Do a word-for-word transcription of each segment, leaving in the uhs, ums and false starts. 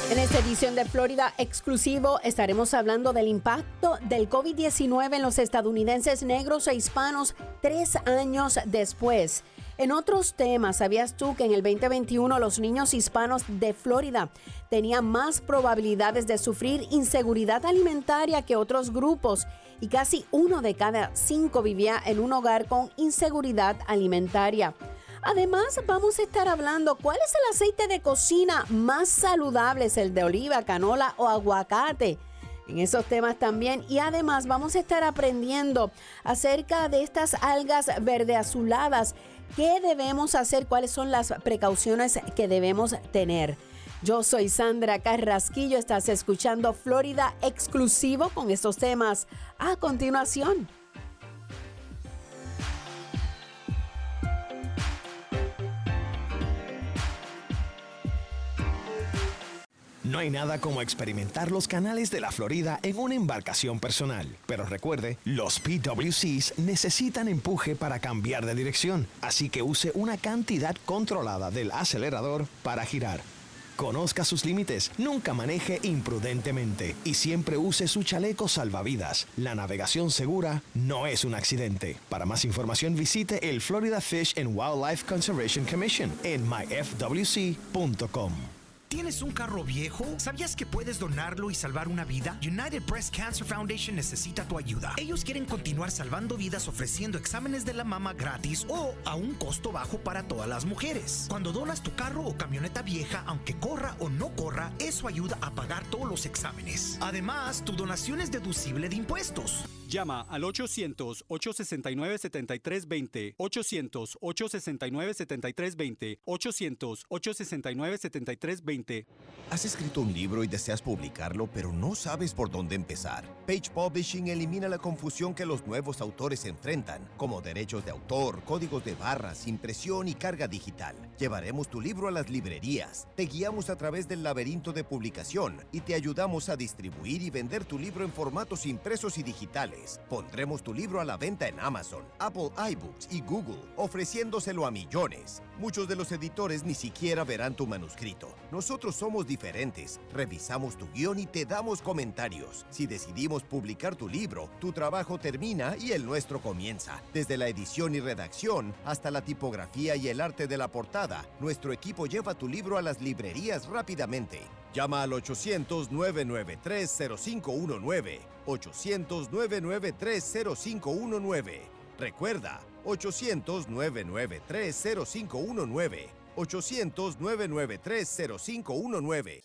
En esta edición de Florida Exclusivo estaremos hablando del impacto del COVID diecinueve en los estadounidenses negros e hispanos tres años después. En otros temas, ¿sabías tú que en el veinte veintiuno los niños hispanos de Florida tenían más probabilidades de sufrir inseguridad alimentaria que otros grupos? Y casi uno de cada cinco vivía en un hogar con inseguridad alimentaria. Además, vamos a estar hablando cuál es el aceite de cocina más saludable, es el de oliva, canola o aguacate. En esos temas también. Y además vamos a estar aprendiendo acerca de estas algas verde azuladas. ¿Qué debemos hacer? ¿Cuáles son las precauciones que debemos tener? Yo soy Sandra Carrasquillo. Estás escuchando Florida Exclusivo con estos temas a continuación. No hay nada como experimentar los canales de la Florida en una embarcación personal. Pero recuerde, los P W Cs necesitan empuje para cambiar de dirección, así que use una cantidad controlada del acelerador para girar. Conozca sus límites, nunca maneje imprudentemente y siempre use su chaleco salvavidas. La navegación segura no es un accidente. Para más información visite el Florida Fish and Wildlife Conservation Commission en my f w c punto com. ¿Tienes un carro viejo? ¿Sabías que puedes donarlo y salvar una vida? United Breast Cancer Foundation necesita tu ayuda. Ellos quieren continuar salvando vidas ofreciendo exámenes de la mama gratis o a un costo bajo para todas las mujeres. Cuando donas tu carro o camioneta vieja, aunque corra o no corra, eso ayuda a pagar todos los exámenes. Además, tu donación es deducible de impuestos. Llama al ochocientos, ocho sesenta y nueve, setenta y tres veinte, ochocientos, ocho sesenta y nueve, setenta y tres veinte, ochocientos, ocho sesenta y nueve, setenta y tres veinte. ¿Has escrito un libro y deseas publicarlo, pero no sabes por dónde empezar? Page Publishing elimina la confusión que los nuevos autores enfrentan, como derechos de autor, códigos de barras, impresión y carga digital. Llevaremos tu libro a las librerías, te guiamos a través del laberinto de publicación y te ayudamos a distribuir y vender tu libro en formatos impresos y digitales. Pondremos tu libro a la venta en Amazon, Apple iBooks y Google, ofreciéndoselo a millones. Muchos de los editores ni siquiera verán tu manuscrito. Nosotros somos diferentes, revisamos tu guión y te damos comentarios. Si decidimos publicar tu libro, tu trabajo termina y el nuestro comienza. Desde la edición y redacción hasta la tipografía y el arte de la portada, nuestro equipo lleva tu libro a las librerías rápidamente. Llama al ochocientos, nueve nueve tres, cero cinco uno nueve, ochocientos, nueve nueve tres, cero cinco uno nueve. Recuerda, ochocientos, nueve nueve tres, cero cinco uno nueve, ochocientos, nueve nueve tres, cero cinco uno nueve.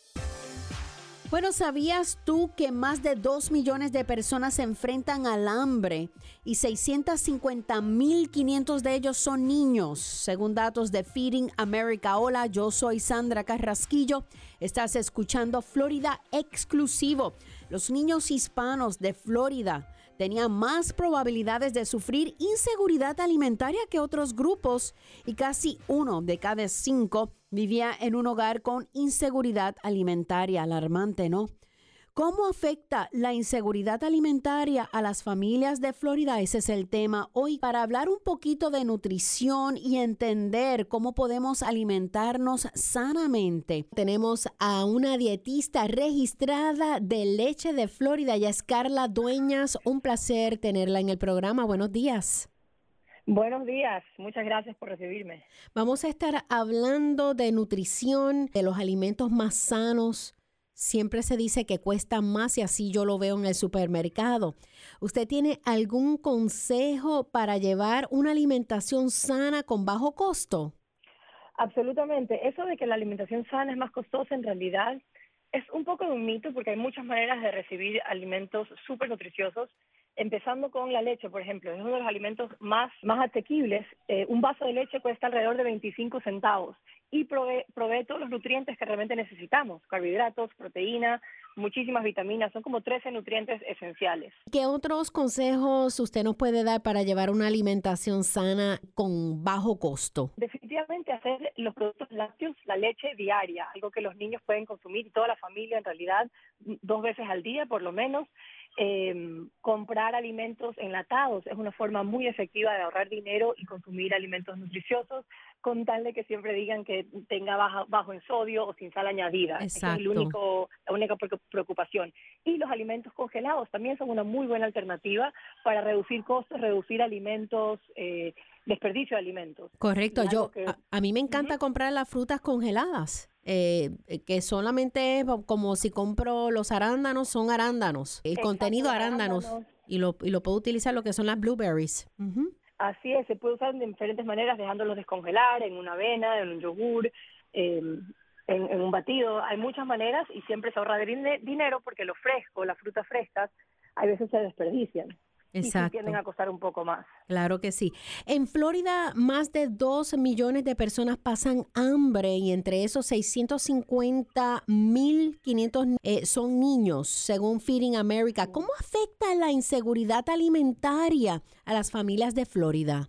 Bueno, ¿sabías tú que más de dos millones de personas se enfrentan al hambre y seiscientos cincuenta mil quinientos de ellos son niños? Según datos de Feeding America. Hola, yo soy Sandra Carrasquillo. Estás escuchando Florida Exclusivo. Los niños hispanos de Florida tenían más probabilidades de sufrir inseguridad alimentaria que otros grupos y casi uno de cada cinco vivía en un hogar con inseguridad alimentaria. Alarmante, ¿no? ¿Cómo afecta la inseguridad alimentaria a las familias de Florida? Ese es el tema hoy para hablar un poquito de nutrición y entender cómo podemos alimentarnos sanamente. Tenemos a una dietista registrada de Leche de Florida, ella es Carla Dueñas. Un placer tenerla en el programa. Buenos días. Buenos días, muchas gracias por recibirme. Vamos a estar hablando de nutrición, de los alimentos más sanos. Siempre se dice que cuesta más y así yo lo veo en el supermercado. ¿Usted tiene algún consejo para llevar una alimentación sana con bajo costo? Absolutamente. Eso de que la alimentación sana es más costosa en realidad es un poco de un mito porque hay muchas maneras de recibir alimentos súper nutriciosos, empezando con la leche, por ejemplo. Es uno de los alimentos más, más asequibles. Eh, un vaso de leche cuesta alrededor de veinticinco centavos y provee, provee todos los nutrientes que realmente necesitamos, carbohidratos, proteína, muchísimas vitaminas, son como trece nutrientes esenciales. ¿Qué otros consejos usted nos puede dar para llevar una alimentación sana con bajo costo? Definitivamente hacer los productos lácteos, la leche diaria, algo que los niños pueden consumir y toda la familia en realidad dos veces al día por lo menos. Eh, comprar alimentos enlatados es una forma muy efectiva de ahorrar dinero y consumir alimentos nutriciosos, con tal de que siempre digan que tenga baja, bajo en sodio o sin sal añadida. Esa es el único, la única preocupación. Y los alimentos congelados también son una muy buena alternativa para reducir costos, reducir alimentos, eh, desperdicio de alimentos. Correcto. Yo que... a, a mí me encanta uh-huh. comprar las frutas congeladas. Eh, que solamente como si compro los arándanos, son arándanos, el Exacto, contenido arándanos, arándanos. Y, lo, y lo puedo utilizar lo que son las blueberries. Uh-huh. Así es, se puede usar de diferentes maneras, dejándolos descongelar en una avena, en un yogur, eh, en, en un batido. Hay muchas maneras y siempre se ahorra de dinero porque lo fresco, las frutas frescas, a veces se desperdician. Exacto. Y sí tienden a costar un poco más. Claro que sí. En Florida, más de dos millones de personas pasan hambre y entre esos seiscientos cincuenta mil quinientos eh, son niños, según Feeding America. ¿Cómo afecta la inseguridad alimentaria a las familias de Florida?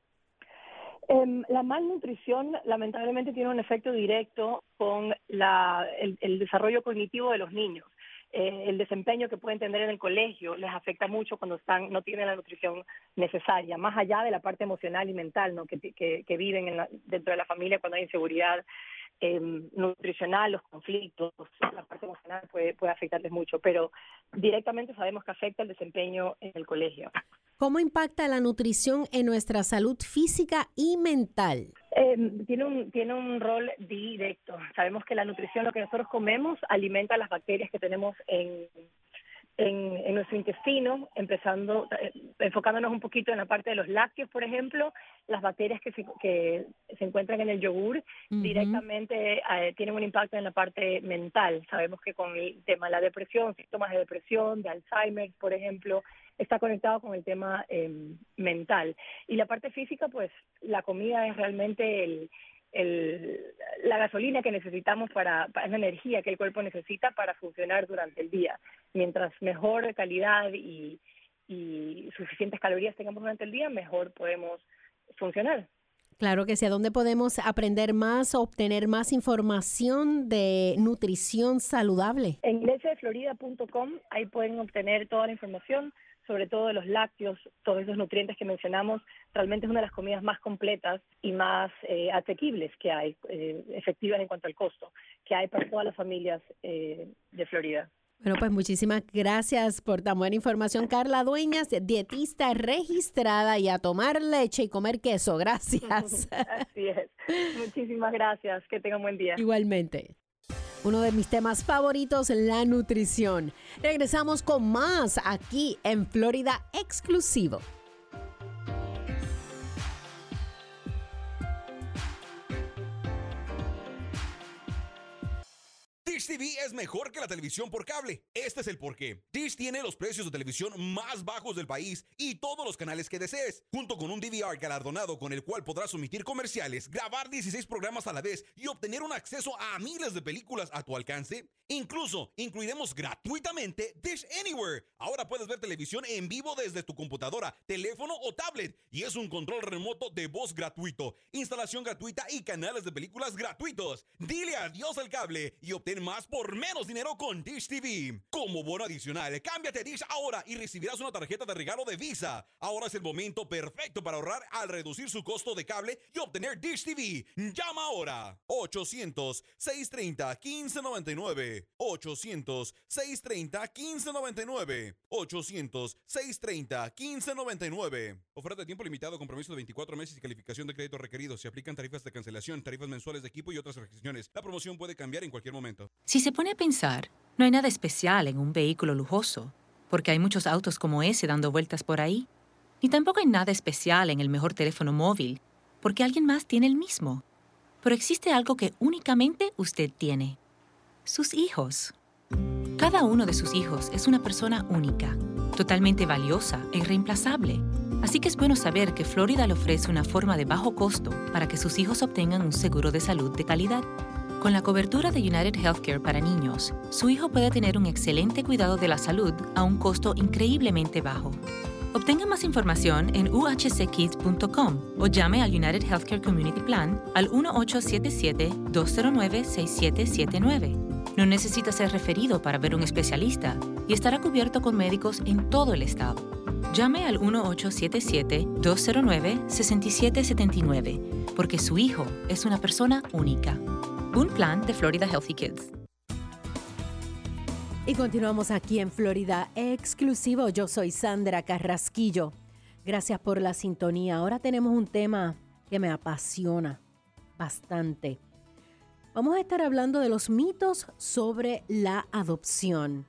Eh, la malnutrición lamentablemente tiene un efecto directo con la, el, el desarrollo cognitivo de los niños. Eh, el desempeño que pueden tener en el colegio les afecta mucho cuando están no tienen la nutrición necesaria, más allá de la parte emocional y mental, ¿no? que, que, que viven en la, dentro de la familia cuando hay inseguridad eh, nutricional, los conflictos, la parte emocional puede, puede afectarles mucho, pero directamente sabemos que afecta el desempeño en el colegio. ¿Cómo impacta la nutrición en nuestra salud física y mental? Eh, tiene un tiene un rol directo. Sabemos que la nutrición, lo que nosotros comemos, alimenta las bacterias que tenemos en, en, en nuestro intestino, empezando eh, enfocándonos un poquito en la parte de los lácteos, por ejemplo, las bacterias que se, que se encuentran en el yogur uh-huh. directamente eh, tienen un impacto en la parte mental. Sabemos que con el tema de la depresión, síntomas de depresión, de Alzheimer, por ejemplo, está conectado con el tema eh, mental. Y la parte física, pues la comida es realmente el, el, la gasolina que necesitamos para, para la energía que el cuerpo necesita para funcionar durante el día. Mientras mejor calidad y, y suficientes calorías tengamos durante el día, mejor podemos funcionar. Claro que sí. ¿A dónde podemos aprender más, obtener más información de nutrición saludable? En leche de florida punto com, ahí pueden obtener toda la información, sobre todo de los lácteos, todos esos nutrientes que mencionamos. Realmente es una de las comidas más completas y más eh, asequibles que hay, eh, efectivas en cuanto al costo, que hay para todas las familias eh, de Florida. Bueno, pues muchísimas gracias por tan buena información, Carla Dueñas, dietista registrada, y a tomar leche y comer queso. Gracias. Así es. Muchísimas gracias. Que tengan buen día. Igualmente. Uno de mis temas favoritos, la nutrición. Regresamos con más aquí en Florida Exclusivo. Dish T V es mejor que la televisión por cable. Este es el porqué. Dish tiene los precios de televisión más bajos del país y todos los canales que desees, junto con un D V R galardonado con el cual podrás omitir comerciales, grabar dieciséis programas a la vez y obtener un acceso a miles de películas a tu alcance. Incluso incluiremos gratuitamente Dish Anywhere. Ahora puedes ver televisión en vivo desde tu computadora, teléfono o tablet, y es un control remoto de voz gratuito, instalación gratuita y canales de películas gratuitos. Dile adiós al cable y obtén más por menos dinero con Dish T V. Como bono adicional, cámbiate a Dish ahora y recibirás una tarjeta de regalo de Visa. Ahora es el momento perfecto para ahorrar al reducir su costo de cable y obtener Dish T V. Llama ahora. ochocientos, seiscientos treinta, quince noventa y nueve. ochocientos, seiscientos treinta, quince noventa y nueve. ochocientos, seiscientos treinta, quince noventa y nueve. Oferta de tiempo limitado, compromiso de veinticuatro meses y calificación de crédito requerido. Se aplican tarifas de cancelación, tarifas mensuales de equipo y otras restricciones. La promoción puede cambiar en cualquier momento. Si se pone a pensar, no hay nada especial en un vehículo lujoso, porque hay muchos autos como ese dando vueltas por ahí. Ni tampoco hay nada especial en el mejor teléfono móvil, porque alguien más tiene el mismo. Pero existe algo que únicamente usted tiene: sus hijos. Cada uno de sus hijos es una persona única, totalmente valiosa e irreemplazable. Así que es bueno saber que Florida le ofrece una forma de bajo costo para que sus hijos obtengan un seguro de salud de calidad. Con la cobertura de United Healthcare para niños, su hijo puede tener un excelente cuidado de la salud a un costo increíblemente bajo. Obtenga más información en u h c kids punto com o llame al United Healthcare Community Plan al uno ocho siete siete, dos cero nueve, seis siete siete nueve. No necesita ser referido para ver un especialista y estará cubierto con médicos en todo el estado. Llame al uno ocho siete siete, dos cero nueve, seis siete siete nueve porque su hijo es una persona única. Un plan de Florida Healthy Kids. Y continuamos aquí en Florida Exclusivo. Yo soy Sandra Carrasquillo. Gracias por la sintonía. Ahora tenemos un tema que me apasiona bastante. Vamos a estar hablando de los mitos sobre la adopción.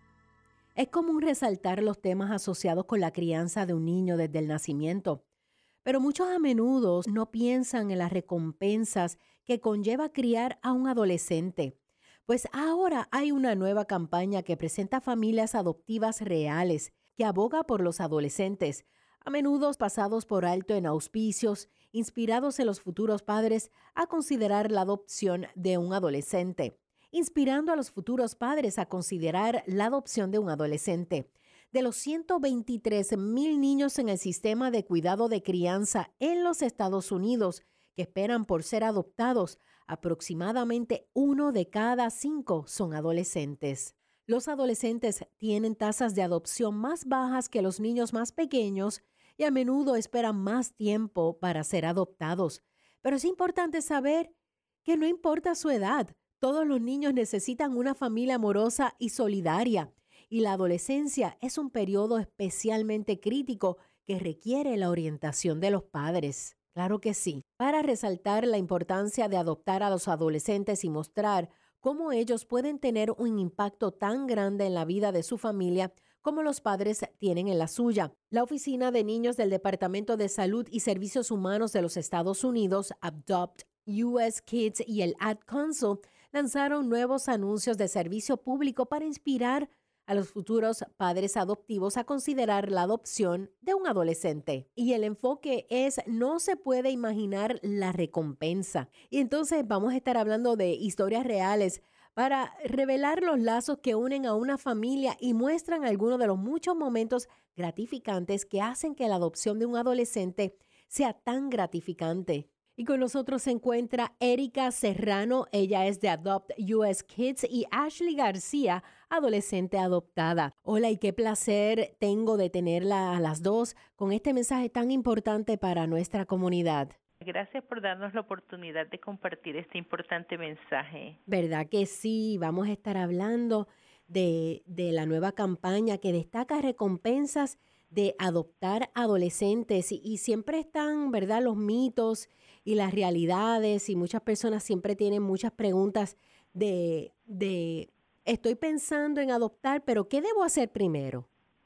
Es común resaltar los temas asociados con la crianza de un niño desde el nacimiento, pero muchos a menudo no piensan en las recompensas que conlleva criar a un adolescente. Pues ahora hay una nueva campaña que presenta familias adoptivas reales, que aboga por los adolescentes, a menudo pasados por alto en auspicios, inspirados en los futuros padres a considerar la adopción de un adolescente, inspirando a los futuros padres a considerar la adopción de un adolescente. De los ciento veintitrés mil niños en el sistema de cuidado de crianza en los Estados Unidos que esperan por ser adoptados, aproximadamente uno de cada cinco son adolescentes. Los adolescentes tienen tasas de adopción más bajas que los niños más pequeños y a menudo esperan más tiempo para ser adoptados. Pero es importante saber que no importa su edad, todos los niños necesitan una familia amorosa y solidaria, y la adolescencia es un periodo especialmente crítico que requiere la orientación de los padres. Claro que sí. Para resaltar la importancia de adoptar a los adolescentes y mostrar cómo ellos pueden tener un impacto tan grande en la vida de su familia como los padres tienen en la suya. La Oficina de Niños del Departamento de Salud y Servicios Humanos de los Estados Unidos, Adopt U S Kids y el Ad Council lanzaron nuevos anuncios de servicio público para inspirar a los futuros padres adoptivos a considerar la adopción de un adolescente. Y el enfoque es: no se puede imaginar la recompensa. Y entonces vamos a estar hablando de historias reales para revelar los lazos que unen a una familia y muestran algunos de los muchos momentos gratificantes que hacen que la adopción de un adolescente sea tan gratificante. Y con nosotros se encuentra Erika Serrano, ella es de Adopt U S Kids, y Ashley García, adolescente adoptada. Hola, y qué placer tengo de tenerla a las dos con este mensaje tan importante para nuestra comunidad. Gracias por darnos la oportunidad de compartir este importante mensaje. ¿Verdad que sí? Vamos a estar hablando de, de la nueva campaña que destaca recompensas de adoptar adolescentes y, y siempre están, ¿verdad?, los mitos y las realidades, y muchas personas siempre tienen muchas preguntas de, de estoy pensando en adoptar, pero ¿qué debo hacer primero?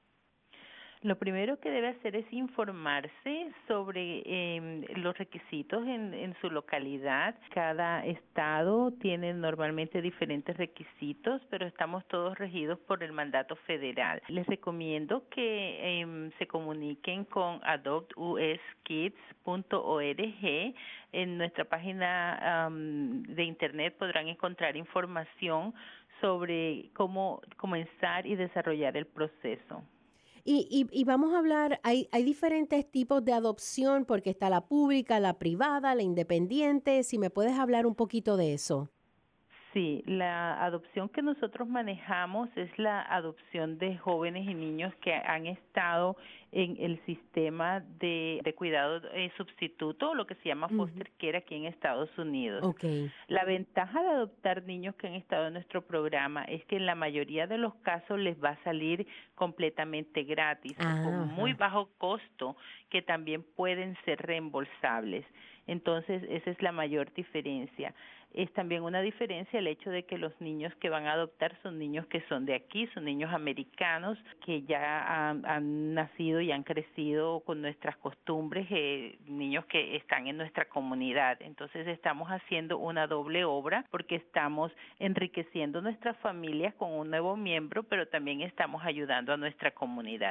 Lo primero que debe hacer es informarse sobre eh, los requisitos en, en su localidad. Cada estado tiene normalmente diferentes requisitos, pero estamos todos regidos por el mandato federal. Les recomiendo que eh, se comuniquen con adopt u s kids punto org. En nuestra página um, de internet podrán encontrar información sobre cómo comenzar y desarrollar el proceso. Y, y, y vamos a hablar, hay, hay diferentes tipos de adopción, porque está la pública, la privada, la independiente. Si me puedes hablar un poquito de eso. Sí, la adopción que nosotros manejamos es la adopción de jóvenes y niños que han estado en el sistema de, de cuidado eh, sustituto, lo que se llama foster care aquí en Estados Unidos. Okay. La ventaja de adoptar niños que han estado en nuestro programa es que en la mayoría de los casos les va a salir completamente gratis, ah, con muy bajo costo, que también pueden ser reembolsables. Entonces, esa es la mayor diferencia. Es también una diferencia el hecho de que los niños que van a adoptar son niños que son de aquí, son niños americanos que ya han, han nacido y han crecido con nuestras costumbres, eh, niños que están en nuestra comunidad. Entonces, estamos haciendo una doble obra porque estamos enriqueciendo nuestras familias con un nuevo miembro, pero también estamos ayudando a nuestra comunidad.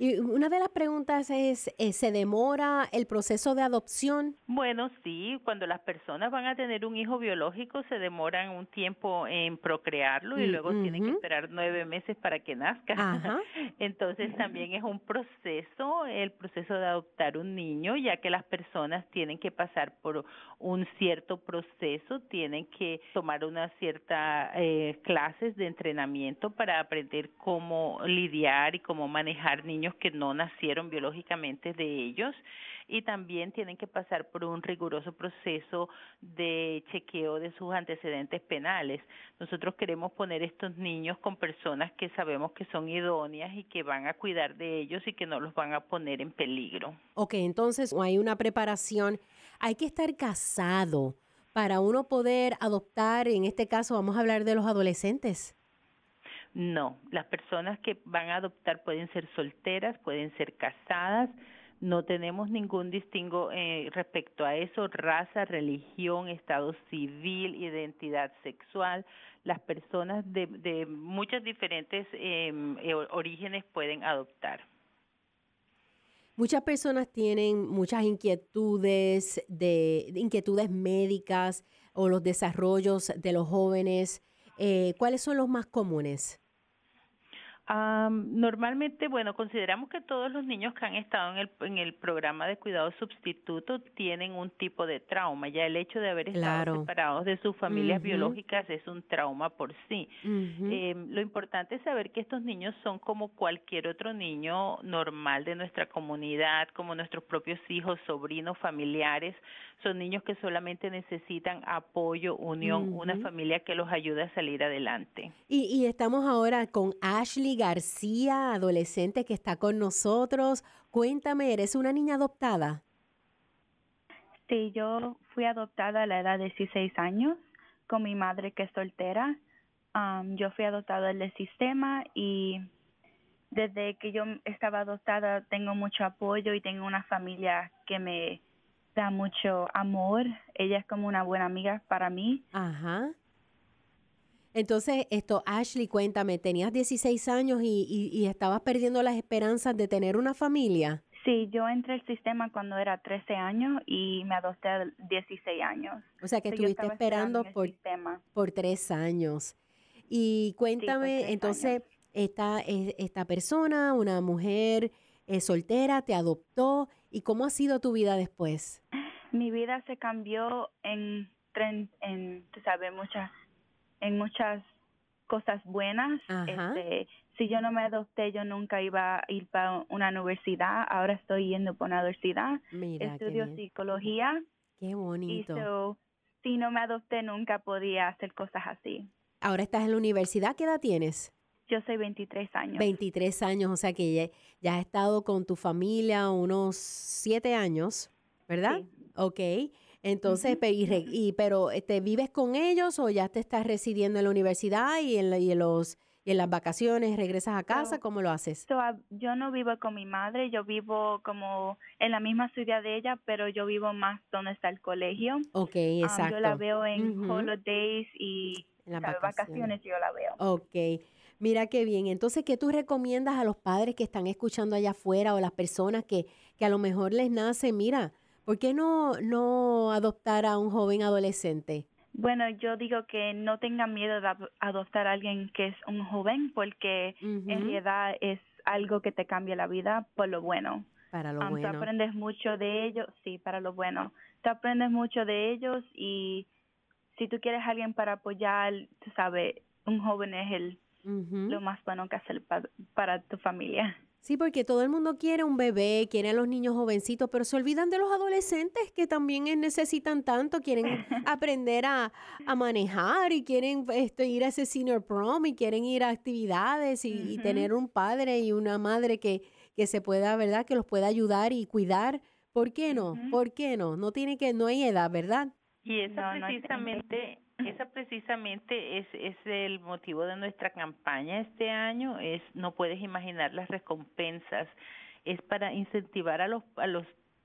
Y una de las preguntas es, eh, ¿se demora el proceso de adopción? Bueno, sí, cuando las personas van a tener un hijo biológico se demoran un tiempo en procrearlo y Mm, luego tienen que ujú. esperar nueve meses para que nazca. Ajá. Entonces también es un proceso, el proceso de adoptar un niño, ya que las personas tienen que pasar por un cierto proceso, tienen que tomar unas ciertas eh, clases de entrenamiento para aprender cómo lidiar y cómo manejar niños que no nacieron biológicamente de ellos, y también tienen que pasar por un riguroso proceso de chequeo de sus antecedentes penales. Nosotros queremos poner estos niños con personas que sabemos que son idóneas y que van a cuidar de ellos y que no los van a poner en peligro. Ok, entonces hay una preparación. Hay que estar casado para uno poder adoptar, en este caso vamos a hablar de los adolescentes. No, las personas que van a adoptar pueden ser solteras, pueden ser casadas, no tenemos ningún distingo eh, respecto a eso, raza, religión, estado civil, identidad sexual. Las personas de, de muchos diferentes eh, eh, orígenes pueden adoptar. Muchas personas tienen muchas inquietudes de, de inquietudes médicas o los desarrollos de los jóvenes. Eh, ¿cuáles son los más comunes? Um, normalmente, bueno, consideramos que todos los niños que han estado en el, en el programa de cuidado sustituto tienen un tipo de trauma. Ya el hecho de haber estado Claro. separados de sus familias Ujú. biológicas es un trauma por sí. Ujú. Eh, lo importante es saber que estos niños son como cualquier otro niño normal de nuestra comunidad, como nuestros propios hijos, sobrinos, familiares. Son niños que solamente necesitan apoyo, unión, una Ujú. familia que los ayude a salir adelante. Y, y estamos ahora con Ashley García, adolescente que está con nosotros. Cuéntame, ¿eres una niña adoptada? Sí, yo fui adoptada a la edad de dieciséis años con mi madre que es soltera. Um, yo fui adoptada del sistema y desde que yo estaba adoptada tengo mucho apoyo y tengo una familia que me da mucho amor. Ella es como una buena amiga para mí. Ajá. Entonces, esto, Ashley, cuéntame, tenías dieciséis años y, y, y estabas perdiendo las esperanzas de tener una familia. Sí, yo entré al sistema cuando era trece años y me adopté a dieciséis años. O sea, que So, yo estuviste estaba esperando en el por, sistema. por tres años. Y cuéntame, tres entonces, años. esta, eh, esta persona, una mujer eh, soltera, te adoptó. ¿Y cómo ha sido tu vida después? Mi vida se cambió en, tren- en tú sabes, muchas, en muchas cosas buenas. Ajá. Este, si yo no me adopté, yo nunca iba a ir para una universidad. Ahora estoy yendo para una universidad. Mira, qué Estudio bien. psicología. Qué Y bonito. so, si no me adopté, nunca podía hacer cosas así. Ahora estás en la universidad, ¿qué edad tienes? Yo soy veintitrés años. veintitrés años, o sea que ya, ya has estado con tu familia unos siete años, ¿verdad? Sí. Ok. Entonces, Ujú. pe- y re- y- pero ¿te vives con ellos o ya te estás residiendo en la universidad y en, la- y en los y en las vacaciones regresas a casa? So- ¿Cómo lo haces? So, ah, yo no vivo con mi madre, yo vivo como en la misma ciudad de ella, pero yo vivo más donde está el colegio. Ok, Um, exacto. yo la veo en Ujú. holidays y En las ¿sabe? vacaciones. vacaciones yo la veo. Ok, mira qué bien. Entonces, ¿qué tú recomiendas a los padres que están escuchando allá afuera o las personas que, que a lo mejor les nace? Mira, ¿por qué no, no adoptar a un joven adolescente? Bueno, yo digo que no tengan miedo de ad- adoptar a alguien que es un joven porque en Ujú. realidad es algo que te cambia la vida por lo bueno. Para lo Um, Tú bueno. aprendes mucho de ellos, sí, para lo bueno. Tú aprendes mucho de ellos y si tú quieres a alguien para apoyar, tú sabes, un joven es el Ujú. lo más bueno que hacer pa- para tu familia. Sí, porque todo el mundo quiere un bebé, quiere a los niños jovencitos, pero se olvidan de los adolescentes que también eh, necesitan tanto, quieren aprender a, a manejar y quieren este, ir a ese senior prom y quieren ir a actividades y, y Ujú. tener un padre y una madre que, que se pueda, ¿verdad? Que los pueda ayudar y cuidar. ¿Por qué no? Ujú. ¿Por qué no? No tiene que, no hay edad, ¿verdad? Y esa No, no hay precisamente, esa precisamente es, es el motivo de nuestra campaña este año, es no puedes imaginar las recompensas, es para incentivar a los a los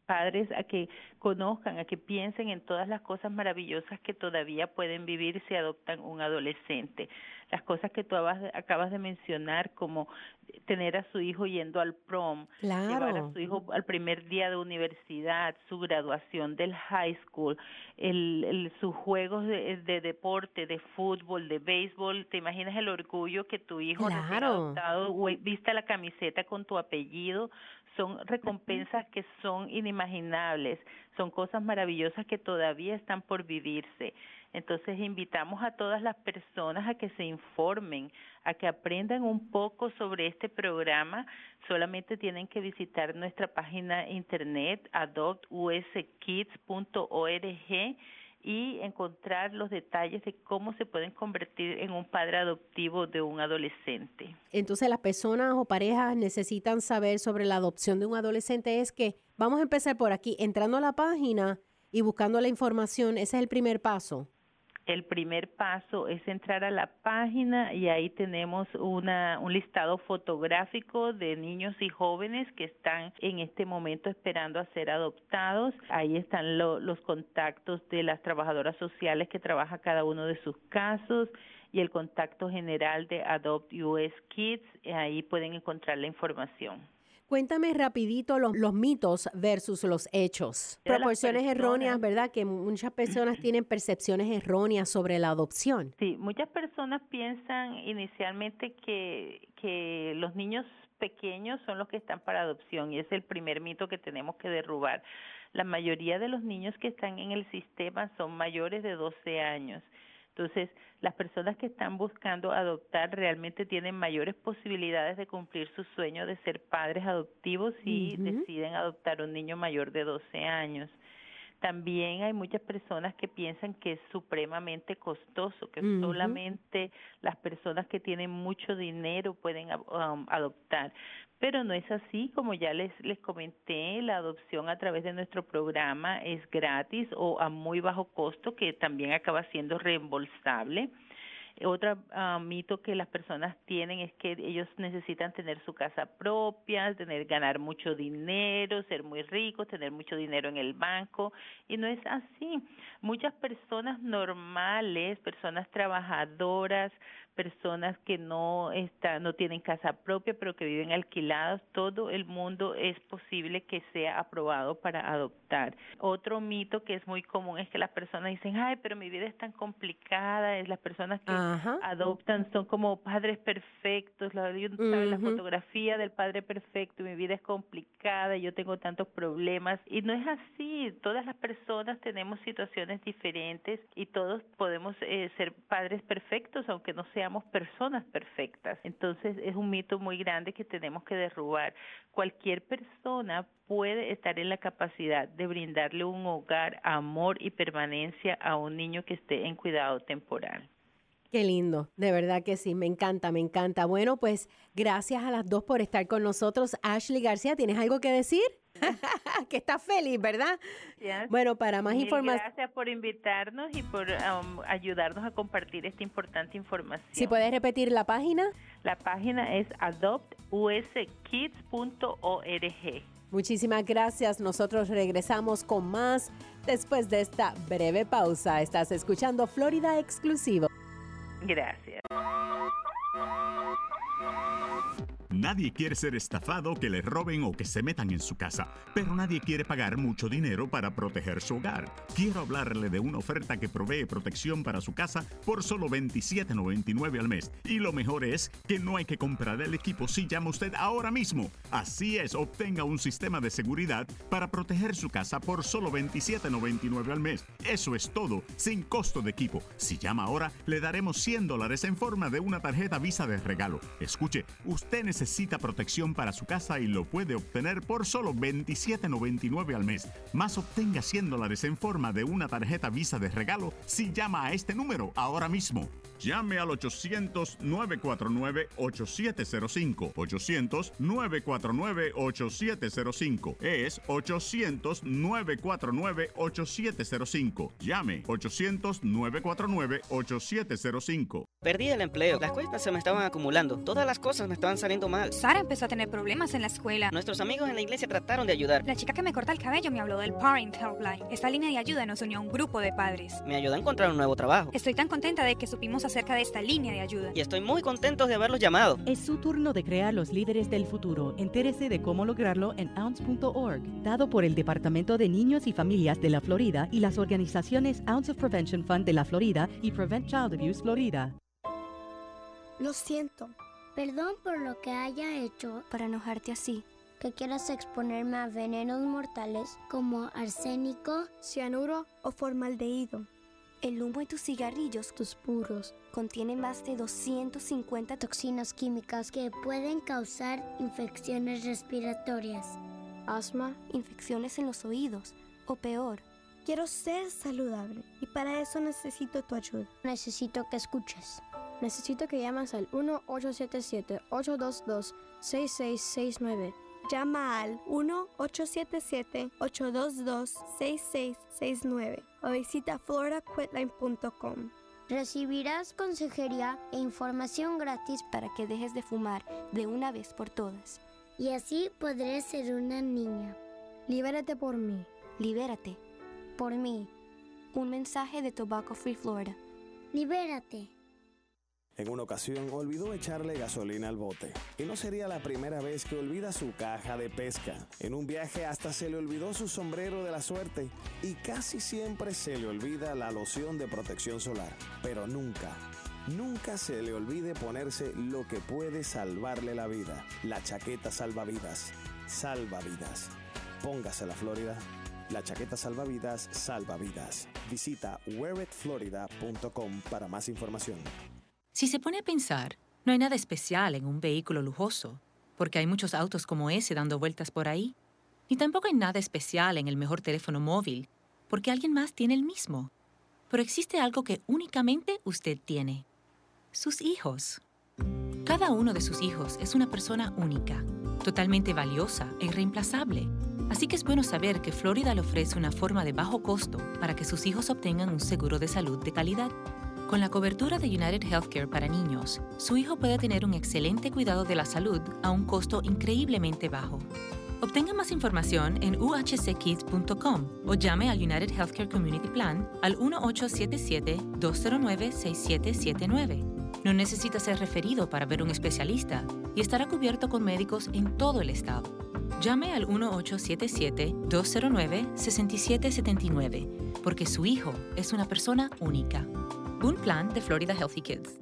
padres a que conozcan, a que piensen en todas las cosas maravillosas que todavía pueden vivir si adoptan un adolescente. Las cosas que tú acabas de mencionar, como tener a su hijo yendo al prom, claro. llevar a su hijo al primer día de universidad, su graduación del high school, el, el, sus juegos de, de deporte, de fútbol, de béisbol. ¿Te imaginas el orgullo que tu hijo claro. recién adoptado vista la camiseta con tu apellido? Son recompensas que son inimaginables, son cosas maravillosas que todavía están por vivirse. Entonces invitamos a todas las personas a que se informen, a que aprendan un poco sobre este programa. Solamente tienen que visitar nuestra página internet adopt u s kids punto org y encontrar los detalles de cómo se pueden convertir en un padre adoptivo de un adolescente. Entonces las personas o parejas necesitan saber sobre la adopción de un adolescente. Es que vamos a empezar por aquí, entrando a la página y buscando la información. Ese es el primer paso. El primer paso es entrar a la página y ahí tenemos una, un listado fotográfico de niños y jóvenes que están en este momento esperando a ser adoptados. Ahí están lo, los contactos de las trabajadoras sociales que trabaja cada uno de sus casos y el contacto general de Adopt U S Kids. Ahí pueden encontrar la información. Cuéntame rapidito los, los mitos versus los hechos. Proporciones erróneas, ¿verdad? Que muchas personas tienen percepciones erróneas sobre la adopción. Sí, muchas personas piensan inicialmente que, que los niños pequeños son los que están para adopción y es el primer mito que tenemos que derrubar. La mayoría de los niños que están en el sistema son mayores de doce años. Entonces, las personas que están buscando adoptar realmente tienen mayores posibilidades de cumplir su sueño de ser padres adoptivos si uh-huh. deciden adoptar un niño mayor de doce años. También hay muchas personas que piensan que es supremamente costoso, que uh-huh. solamente las personas que tienen mucho dinero pueden um, adoptar. Pero no es así, como ya les, les comenté, la adopción a través de nuestro programa es gratis o a muy bajo costo, que también acaba siendo reembolsable. Otro uh, mito que las personas tienen es que ellos necesitan tener su casa propia, tener ganar mucho dinero, ser muy ricos, tener mucho dinero en el banco, y no es así. Muchas personas normales, personas trabajadoras, personas que no están, no tienen casa propia, pero que viven alquilados, todo el mundo es posible que sea aprobado para adoptar. Otro mito que es muy común es que las personas dicen, ay, pero mi vida es tan complicada, es las personas que Ajá. adoptan son como padres perfectos, la, yo, uh-huh. ¿sabes? La fotografía del padre perfecto, mi vida es complicada, yo tengo tantos problemas, y no es así. Todas las personas tenemos situaciones diferentes y todos podemos eh, ser padres perfectos, aunque no seamos personas perfectas. Entonces es un mito muy grande que tenemos que derrubar. Cualquier persona puede estar en la capacidad de brindarle un hogar, amor y permanencia a un niño que esté en cuidado temporal. Qué lindo, de verdad que sí, me encanta, me encanta. Bueno, pues gracias a las dos por estar con nosotros. Ashley García, ¿tienes algo que decir? Que estás feliz, ¿verdad? Yes. Bueno, para más información. Gracias por invitarnos y por um, ayudarnos a compartir esta importante información. ¿Si puedes repetir la página? La página es adopt u s kids punto org. Muchísimas gracias. Nosotros regresamos con más después de esta breve pausa. Estás escuchando Florida Exclusivo. Gracias. Nadie quiere ser estafado, que le roben o que se metan en su casa, pero nadie quiere pagar mucho dinero para proteger su hogar. Quiero hablarle de una oferta que provee protección para su casa por solo veintisiete noventa y nueve al mes. Y lo mejor es que no hay que comprar el equipo si llama usted ahora mismo. Así es, obtenga un sistema de seguridad para proteger su casa por solo veintisiete noventa y nueve al mes. Eso es todo, sin costo de equipo. Si llama ahora, le daremos cien dólares en forma de una tarjeta Visa de regalo. Escuche, usted necesita Necesita protección para su casa y lo puede obtener por solo veintisiete noventa y nueve al mes. Más obtenga cien dólares en forma de una tarjeta Visa de regalo si llama a este número ahora mismo. Llame al ochocientos, nueve cuatro nueve, ocho siete cero cinco. ochocientos, nueve cuatro nueve, ocho siete cero cinco. Es ochocientos, nueve cuatro nueve, ocho siete cero cinco. Llame ochocientos, nueve cuatro nueve, ocho siete cero cinco. Perdí el empleo, las cuentas se me estaban acumulando, todas las cosas me estaban saliendo mal. mal. Sara empezó a tener problemas en la escuela. Nuestros amigos en la iglesia trataron de ayudar. La chica que me corta el cabello me habló del Parent Helpline. Esta línea de ayuda nos unió a un grupo de padres. Me ayudó a encontrar un nuevo trabajo. Estoy tan contenta de que supimos acerca de esta línea de ayuda. Y estoy muy contento de haberlos llamado. Es su turno de crear los líderes del futuro. Entérese de cómo lograrlo en ounce punto org, dado por el Departamento de Niños y Familias de la Florida y las organizaciones Ounce of Prevention Fund de la Florida y Prevent Child Abuse Florida. Lo siento. Perdón por lo que haya hecho para enojarte así. Que quieras exponerme a venenos mortales como arsénico, cianuro o formaldehído. El humo de tus cigarrillos, tus puros, contienen más de doscientas cincuenta toxinas químicas que pueden causar infecciones respiratorias, asma, infecciones en los oídos o peor. Quiero ser saludable y para eso necesito tu ayuda. Necesito que escuches. Necesito que llames al uno ocho siete siete, ocho dos dos, seis seis seis nueve. Llama al uno ocho siete siete, ocho dos dos, seis seis seis nueve o visita florida quitline punto com. Recibirás consejería e información gratis para que dejes de fumar de una vez por todas. Y así podré ser una niña. Libérate por mí. Libérate. Por mí. Un mensaje de Tobacco Free Florida. Libérate. En una ocasión olvidó echarle gasolina al bote. Y no sería la primera vez que olvida su caja de pesca. En un viaje hasta se le olvidó su sombrero de la suerte. Y casi siempre se le olvida la loción de protección solar. Pero nunca, nunca se le olvide ponerse lo que puede salvarle la vida. La chaqueta salvavidas. Salva vidas. Póngase la Florida. La chaqueta salvavidas salva vidas. Visita wear it florida punto com para más información. Si se pone a pensar, no hay nada especial en un vehículo lujoso, porque hay muchos autos como ese dando vueltas por ahí. Ni tampoco hay nada especial en el mejor teléfono móvil, porque alguien más tiene el mismo. Pero existe algo que únicamente usted tiene. Sus hijos. Cada uno de sus hijos es una persona única, totalmente valiosa e irreemplazable. Así que es bueno saber que Florida le ofrece una forma de bajo costo para que sus hijos obtengan un seguro de salud de calidad. Con la cobertura de United Healthcare para niños, su hijo puede tener un excelente cuidado de la salud a un costo increíblemente bajo. Obtenga más información en u h c kids punto com o llame al United Healthcare Community Plan al uno ocho siete siete, dos cero nueve, seis siete siete nueve. No necesita ser referido para ver un especialista y estará cubierto con médicos en todo el estado. Llame al uno ocho siete siete, dos cero nueve, seis siete siete nueve porque su hijo es una persona única. Un plan de Florida Healthy Kids.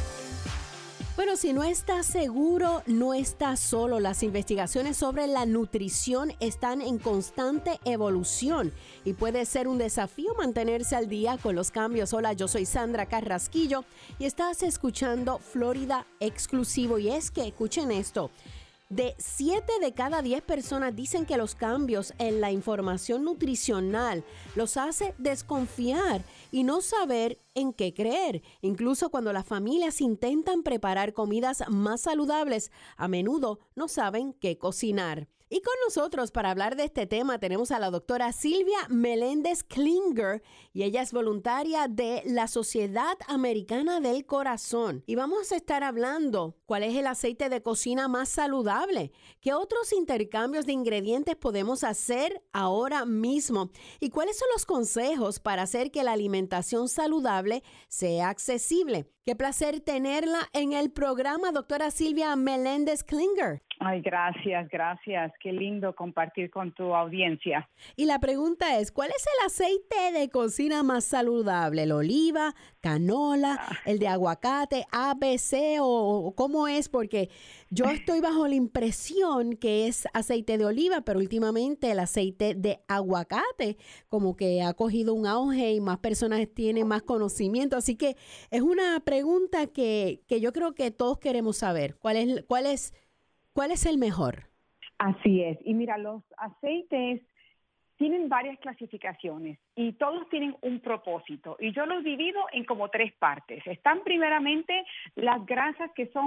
Bueno, si no estás seguro, no estás solo. Las investigaciones sobre la nutrición están en constante evolución y puede ser un desafío mantenerse al día con los cambios. Hola, yo soy Sandra Carrasquillo y estás escuchando Florida Exclusivo. Y es que, escuchen esto, de siete de cada diez personas dicen que los cambios en la información nutricional los hace desconfiar y no saber en qué creer. Incluso cuando las familias intentan preparar comidas más saludables, a menudo no saben qué cocinar. Y con nosotros para hablar de este tema tenemos a la doctora Silvia Meléndez Klinger y ella es voluntaria de la Sociedad Americana del Corazón. Y vamos a estar hablando cuál es el aceite de cocina más saludable, qué otros intercambios de ingredientes podemos hacer ahora mismo y cuáles son los consejos para hacer que la alimentación saludable sea accesible. Qué placer tenerla en el programa, doctora Silvia Meléndez Klinger. Ay, gracias, gracias. Qué lindo compartir con tu audiencia. Y la pregunta es, ¿cuál es el aceite de cocina más saludable? ¿El oliva, canola, ah. el de aguacate, A B C o cómo es? Porque yo estoy bajo la impresión que es aceite de oliva, pero últimamente el aceite de aguacate como que ha cogido un auge y más personas tienen más conocimiento. Así que es una pregunta que, que yo creo que todos queremos saber. ¿Cuál es, cuál es ¿Cuál es el mejor? Así es. Y mira, los aceites tienen varias clasificaciones y todos tienen un propósito. Y yo los divido en como tres partes. Están primeramente las grasas que son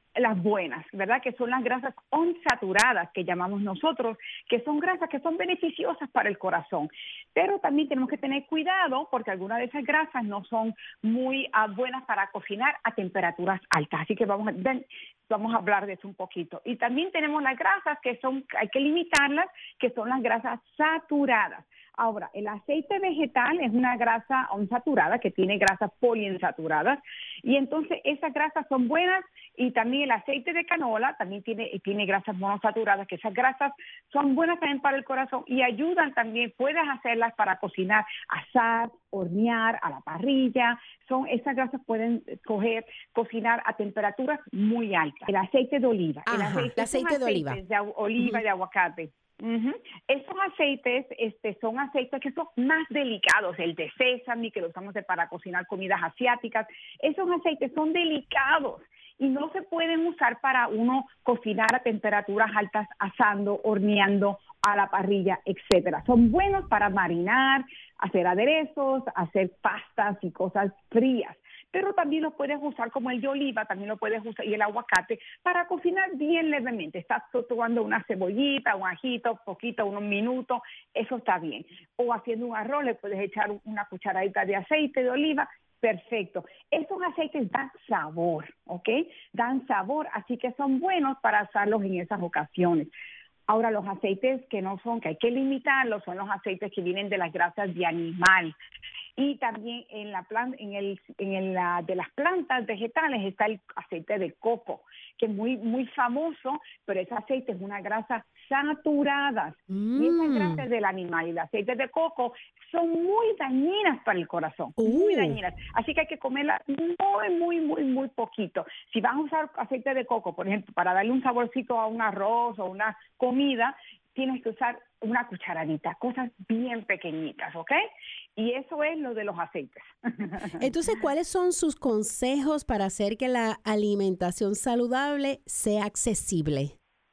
las buenas, ¿verdad? Que son las grasas unsaturadas que llamamos nosotros, que son grasas que son beneficiosas para el corazón. Pero también tenemos que tener cuidado porque algunas de esas grasas no son muy uh, buenas para cocinar a temperaturas altas. Así que vamos a, ven, vamos a hablar de eso un poquito. Y también tenemos las grasas que son, hay que limitarlas, que son las grasas saturadas. Ahora, el aceite vegetal es una grasa unsaturada que tiene grasas poliinsaturadas y entonces esas grasas son buenas y también el aceite de canola también tiene, tiene grasas monosaturadas, que esas grasas son buenas también para el corazón y ayudan también, puedes hacerlas para cocinar, asar, hornear, a la parrilla, son esas grasas pueden coger, cocinar a temperaturas muy altas. El aceite de oliva, Ajá, el aceite, el aceite de oliva. De oliva Uh-huh. y de aguacate. Uh-huh. Esos aceites este, son aceites que son más delicados, el de sésamo que lo usamos para cocinar comidas asiáticas, esos aceites son delicados y no se pueden usar para uno cocinar a temperaturas altas, asando, horneando, a la parrilla, etcétera. Son buenos para marinar, hacer aderezos, hacer pastas y cosas frías. Pero también lo puedes usar como el de oliva, también lo puedes usar, y el aguacate, para cocinar bien levemente. Estás tomando una cebollita, un ajito, poquito, unos minutos, eso está bien. O haciendo un arroz, le puedes echar una cucharadita de aceite de oliva, perfecto. Esos aceites dan sabor, ¿ok? Dan sabor, así que son buenos para usarlos en esas ocasiones. Ahora, los aceites que no son, que hay que limitarlos, son los aceites que vienen de las grasas de animal. Y también en la plan, en el, en el, la, de las plantas vegetales está el aceite de coco, que es muy, muy famoso, pero ese aceite es una grasa saturada. Mm. Y esas grasas del animal y el aceite de coco son muy dañinas para el corazón, uh. muy dañinas. Así que hay que comerla muy, muy, muy, muy poquito. Si vas a usar aceite de coco, por ejemplo, para darle un saborcito a un arroz o una comida, tienes que usar una cucharadita, cosas bien pequeñitas, ¿ok? Y eso es lo de los aceites. Entonces, ¿cuáles son sus consejos para hacer que la alimentación saludable sea accesible?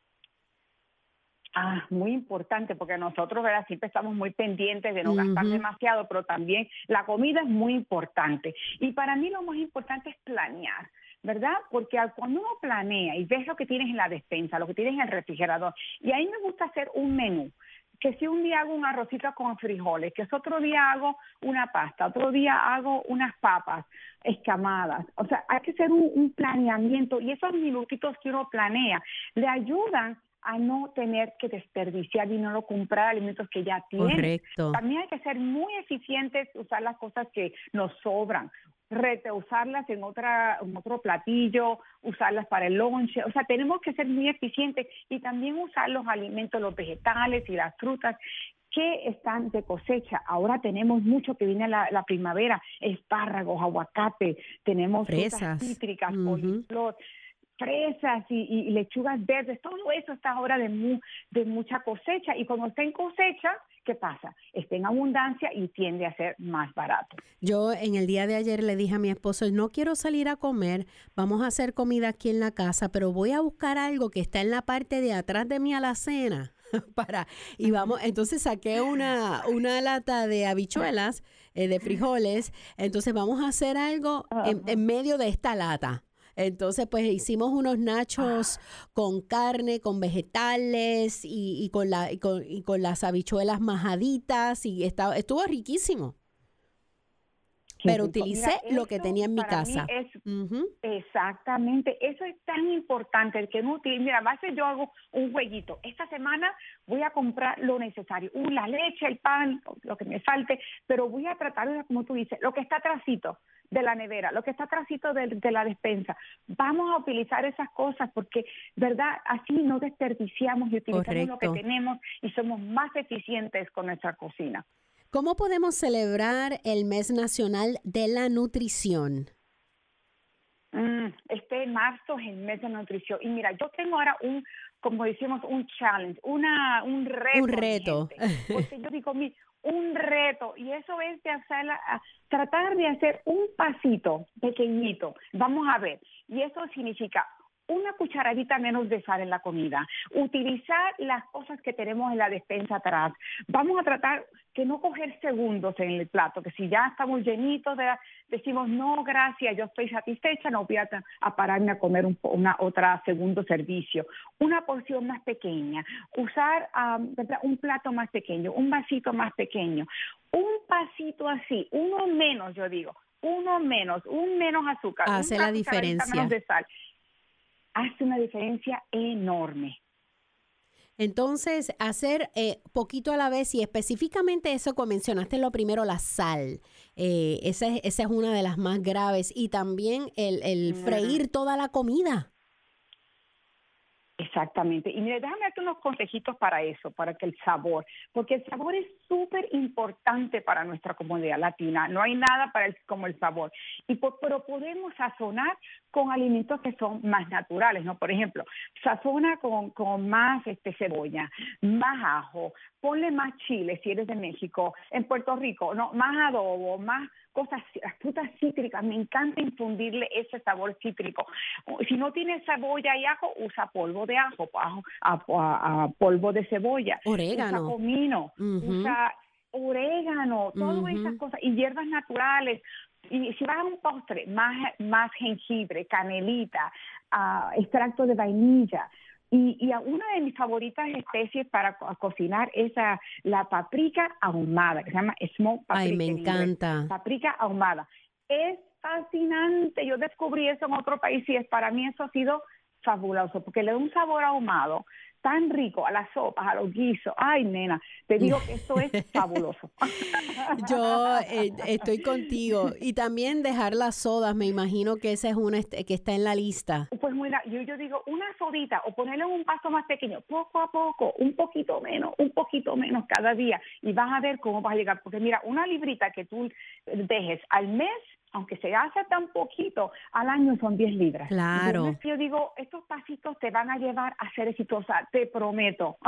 Ah, muy importante, porque nosotros, ¿verdad?, siempre estamos muy pendientes de no uh-huh. gastar demasiado, pero también la comida es muy importante. Y para mí lo más importante es planear, ¿verdad? Porque cuando uno planea y ves lo que tienes en la despensa, lo que tienes en el refrigerador, y a mí me gusta hacer un menú, que si un día hago un arrocito con frijoles, que si otro día hago una pasta, otro día hago unas papas escamadas. O sea, hay que hacer un, un planeamiento y esos minutitos que uno planea le ayudan a no tener que desperdiciar dinero, comprar alimentos que ya tienen. Correcto. También hay que ser muy eficientes, usar las cosas que nos sobran, reusarlas en otra en otro platillo, usarlas para el lonche. O sea, tenemos que ser muy eficientes y también usar los alimentos, los vegetales y las frutas que están de cosecha. Ahora tenemos mucho que viene la, la primavera, espárragos, aguacate, tenemos fresas, frutas cítricas, uh-huh. coliflor, fresas y, y lechugas verdes, todo eso está ahora de, mu, de mucha cosecha y cuando está en cosecha, ¿qué pasa? Está en abundancia y tiende a ser más barato. Yo en el día de ayer le dije a mi esposo, no quiero salir a comer, vamos a hacer comida aquí en la casa, pero voy a buscar algo que está en la parte de atrás de mi alacena. Para, y vamos, entonces saqué una, una lata de habichuelas, eh, de frijoles, entonces vamos a hacer algo en, en medio de esta lata. Entonces, pues hicimos unos nachos ah. con carne, con vegetales y, y, con la, y, con, y con las habichuelas majaditas y estaba, estuvo riquísimo. Pero utilicé Mira, lo que tenía en mi casa. Es, uh-huh. Exactamente, eso es tan importante, el que no utilice. Mira, a veces yo hago un jueguito. Esta semana voy a comprar lo necesario, uh, la leche, el pan, lo que me falte, pero voy a tratar, como tú dices, lo que está atrásito de la nevera, lo que está atrásito de, de la despensa. Vamos a utilizar esas cosas porque, ¿verdad? Así no desperdiciamos y utilizamos Correcto. Lo que tenemos y somos más eficientes con nuestra cocina. ¿Cómo podemos celebrar el Mes Nacional de la Nutrición? Mm, este marzo es el mes de nutrición. Y mira, yo tengo ahora un, como decimos, un challenge, una, un reto. Un reto. Porque yo digo, mi, un reto. Y eso es de hacerla, tratar de hacer un pasito pequeñito. Vamos a ver. Y eso significa una cucharadita menos de sal en la comida, utilizar las cosas que tenemos en la despensa atrás. Vamos a tratar que no coger segundos en el plato, que si ya estamos llenitos, de, decimos, no, gracias, yo estoy satisfecha, no voy a, a pararme a comer un, una otra segundo servicio. Una porción más pequeña, usar um, un plato más pequeño, un vasito más pequeño, un pasito así, uno menos, yo digo, uno menos, un menos azúcar, hace la diferencia. Menos de sal. Hace una diferencia enorme. Entonces, hacer eh, poquito a la vez y específicamente eso que mencionaste lo primero, la sal. Eh, esa, es, esa es una de las más graves. Y también el, el freír toda la comida. Exactamente. Y mire, déjame darte unos consejitos para eso, para que el sabor, porque el sabor es súper importante para nuestra comunidad latina. No hay nada para el, como el sabor. Y por, pero podemos sazonar con alimentos que son más naturales, ¿no? Por ejemplo, sazona con, con más este, cebolla, más ajo, ponle más chile si eres de México, en Puerto Rico, no, más adobo, más cosas, las frutas cítricas, me encanta infundirle ese sabor cítrico. Si no tienes cebolla y ajo, usa polvo de ajo, ajo a, a, a polvo de cebolla. Orégano. Usa comino, uh-huh. usa orégano, todas uh-huh. esas cosas, y hierbas naturales. Y si vas a un postre, más, más jengibre, canelita, uh, extracto de vainilla. Y, y una de mis favoritas especies para co- cocinar es a, la paprika ahumada, que se llama smoked paprika. Ay, me encanta. Paprika ahumada. Es fascinante. Yo descubrí eso en otro país y es, para mí eso ha sido fabuloso, porque le da un sabor ahumado tan rico a las sopas, a los guisos. Ay, nena, te digo que esto es fabuloso. Yo eh, estoy contigo. Y también dejar las sodas, me imagino que esa es una est- que está en la lista. Pues mira, yo, yo digo una sodita o ponerle en un vaso más pequeño, poco a poco, un poquito menos, un poquito menos cada día, y vas a ver cómo vas a llegar. Porque mira, una librita que tú dejes al mes, aunque se hace tan poquito, al año son diez libras. Claro. Entonces yo digo, estos pasitos te van a llevar a ser exitosa, te prometo.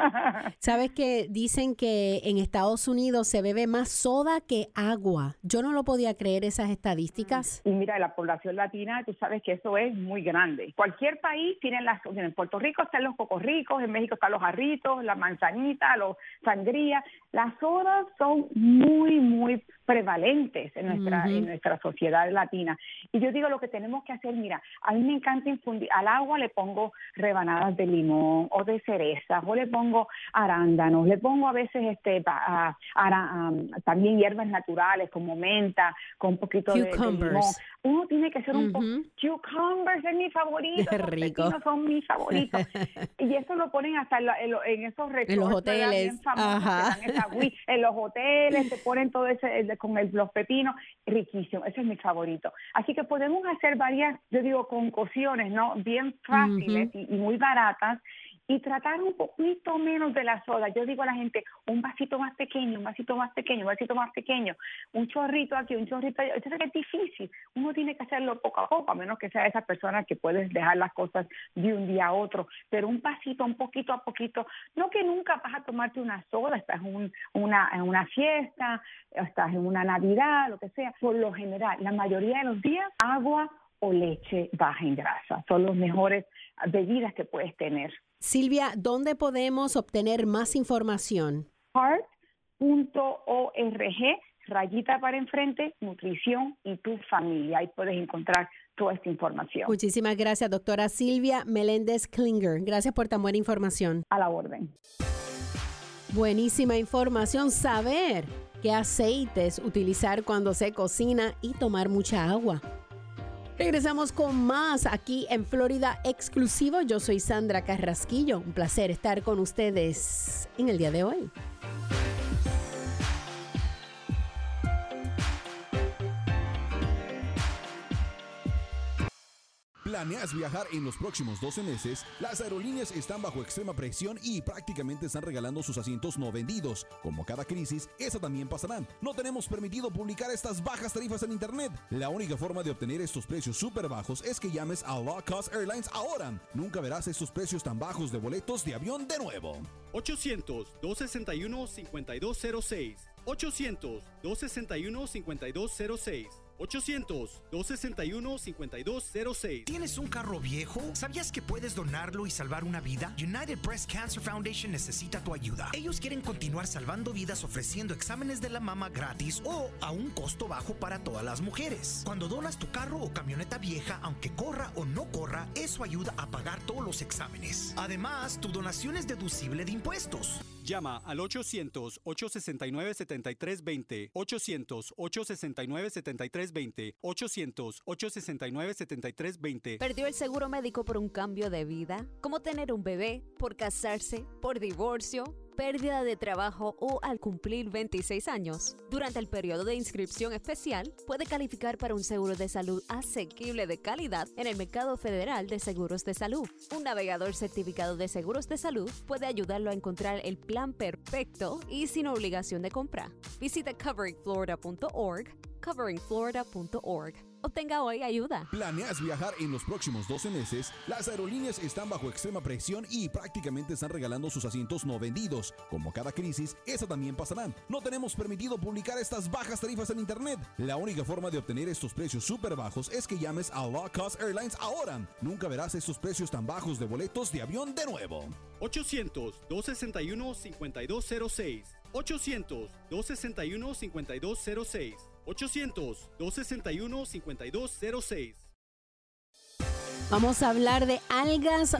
¿Sabes que dicen que en Estados Unidos se bebe más soda que agua? Yo no lo podía creer, esas estadísticas. Y mira, la población latina, tú sabes que eso es muy grande. Cualquier país tiene las, en Puerto Rico están los cocos ricos, en México están los jarritos, la manzanita, los sangría. Las sodas son muy, muy prevalentes en nuestra, uh-huh. en nuestra sociedad latina. Y yo digo, lo que tenemos que hacer, mira, a mí me encanta infundir, al agua le pongo rebanadas de limón o de cereza, o le pongo arándanos, le pongo a veces este a, a, um, también hierbas naturales como menta, con un poquito de, de limón. Uno tiene que hacer uh-huh. un poco, cucumbers es mi favorito, Qué los rico. pepinos son mis favoritos. Y eso lo ponen hasta en, en, en esos resorts, en los hoteles, bien famosos, ajá. Que dan esa, uy, en los hoteles se ponen todo ese con el, los pepinos, riquísimo, ese es mi favorito. Así que podemos hacer varias, yo digo, concocciones, ¿no? Bien fáciles uh-huh. y, y muy baratas, y tratar un poquito menos de la soda. Yo digo a la gente, un vasito más pequeño, un vasito más pequeño, un vasito más pequeño, un chorrito aquí, un chorrito allá. Eso es difícil. Uno tiene que hacerlo poco a poco, a menos que sea esa persona que puedes dejar las cosas de un día a otro. Pero un pasito, un poquito a poquito. No que nunca vas a tomarte una soda, estás en, un, una, en una fiesta, estás en una Navidad, lo que sea. Por lo general, la mayoría de los días, agua o leche baja en grasa. Son las mejores bebidas que puedes tener. Silvia, ¿dónde podemos obtener más información? heart punto org, rayita para enfrente, nutrición y tu familia. Ahí puedes encontrar toda esta información. Muchísimas gracias, doctora Silvia Meléndez Klinger. Gracias por tan buena información. A la orden. Buenísima información. Saber qué aceites utilizar cuando se cocina y tomar mucha agua. Regresamos con más aquí en Florida Exclusivo. Yo soy Sandra Carrasquillo. Un placer estar con ustedes en el día de hoy. ¿Planeas viajar en los próximos doce meses? Las aerolíneas están bajo extrema presión y prácticamente están regalando sus asientos no vendidos. Como cada crisis, esa también pasará. No tenemos permitido publicar estas bajas tarifas en internet. La única forma de obtener estos precios súper bajos es que llames a Low Cost Airlines ahora. Nunca verás estos precios tan bajos de boletos de avión de nuevo. ochocientos, dos sesenta y uno, cincuenta y dos cero seis. ochocientos, dos sesenta y uno, cincuenta y dos cero seis. ochocientos, dos sesenta y uno, cincuenta y dos cero seis. ¿Tienes un carro viejo? ¿Sabías que puedes donarlo y salvar una vida? United Breast Cancer Foundation necesita tu ayuda. Ellos quieren continuar salvando vidas ofreciendo exámenes de la mama gratis o a un costo bajo para todas las mujeres. Cuando donas tu carro o camioneta vieja, aunque corra o no corra, eso ayuda a pagar todos los exámenes. Además, tu donación es deducible de impuestos. Llama al ochocientos, ocho sesenta y nueve, setenta y tres veinte, ochocientos, ocho sesenta y nueve, setenta y tres veinte, ochocientos, ocho sesenta y nueve, setenta y tres veinte. ¿Perdió el seguro médico por un cambio de vida? ¿Cómo tener un bebé? ¿Por casarse? ¿Por divorcio? ¿Pérdida de trabajo o al cumplir veintiséis años? Durante el periodo de inscripción especial, puede calificar para un seguro de salud asequible de calidad en el Mercado Federal de Seguros de Salud. Un navegador certificado de seguros de salud puede ayudarlo a encontrar el plan perfecto y sin obligación de compra. Visita covering florida punto org, covering florida punto org. Obtenga hoy ayuda. ¿Planeas viajar en los próximos doce meses? Las aerolíneas están bajo extrema presión y prácticamente están regalando sus asientos no vendidos. Como cada crisis, esa también pasará. No tenemos permitido publicar estas bajas tarifas en internet. La única forma de obtener estos precios súper bajos es que llames a Low Cost Airlines ahora. Nunca verás estos precios tan bajos de boletos de avión de nuevo. ochocientos, dos sesenta y uno, cincuenta y dos cero seis. ochocientos, dos sesenta y uno, cincuenta y dos cero seis. ochocientos, dos sesenta y uno, cincuenta y dos cero seis. Vamos a hablar de algas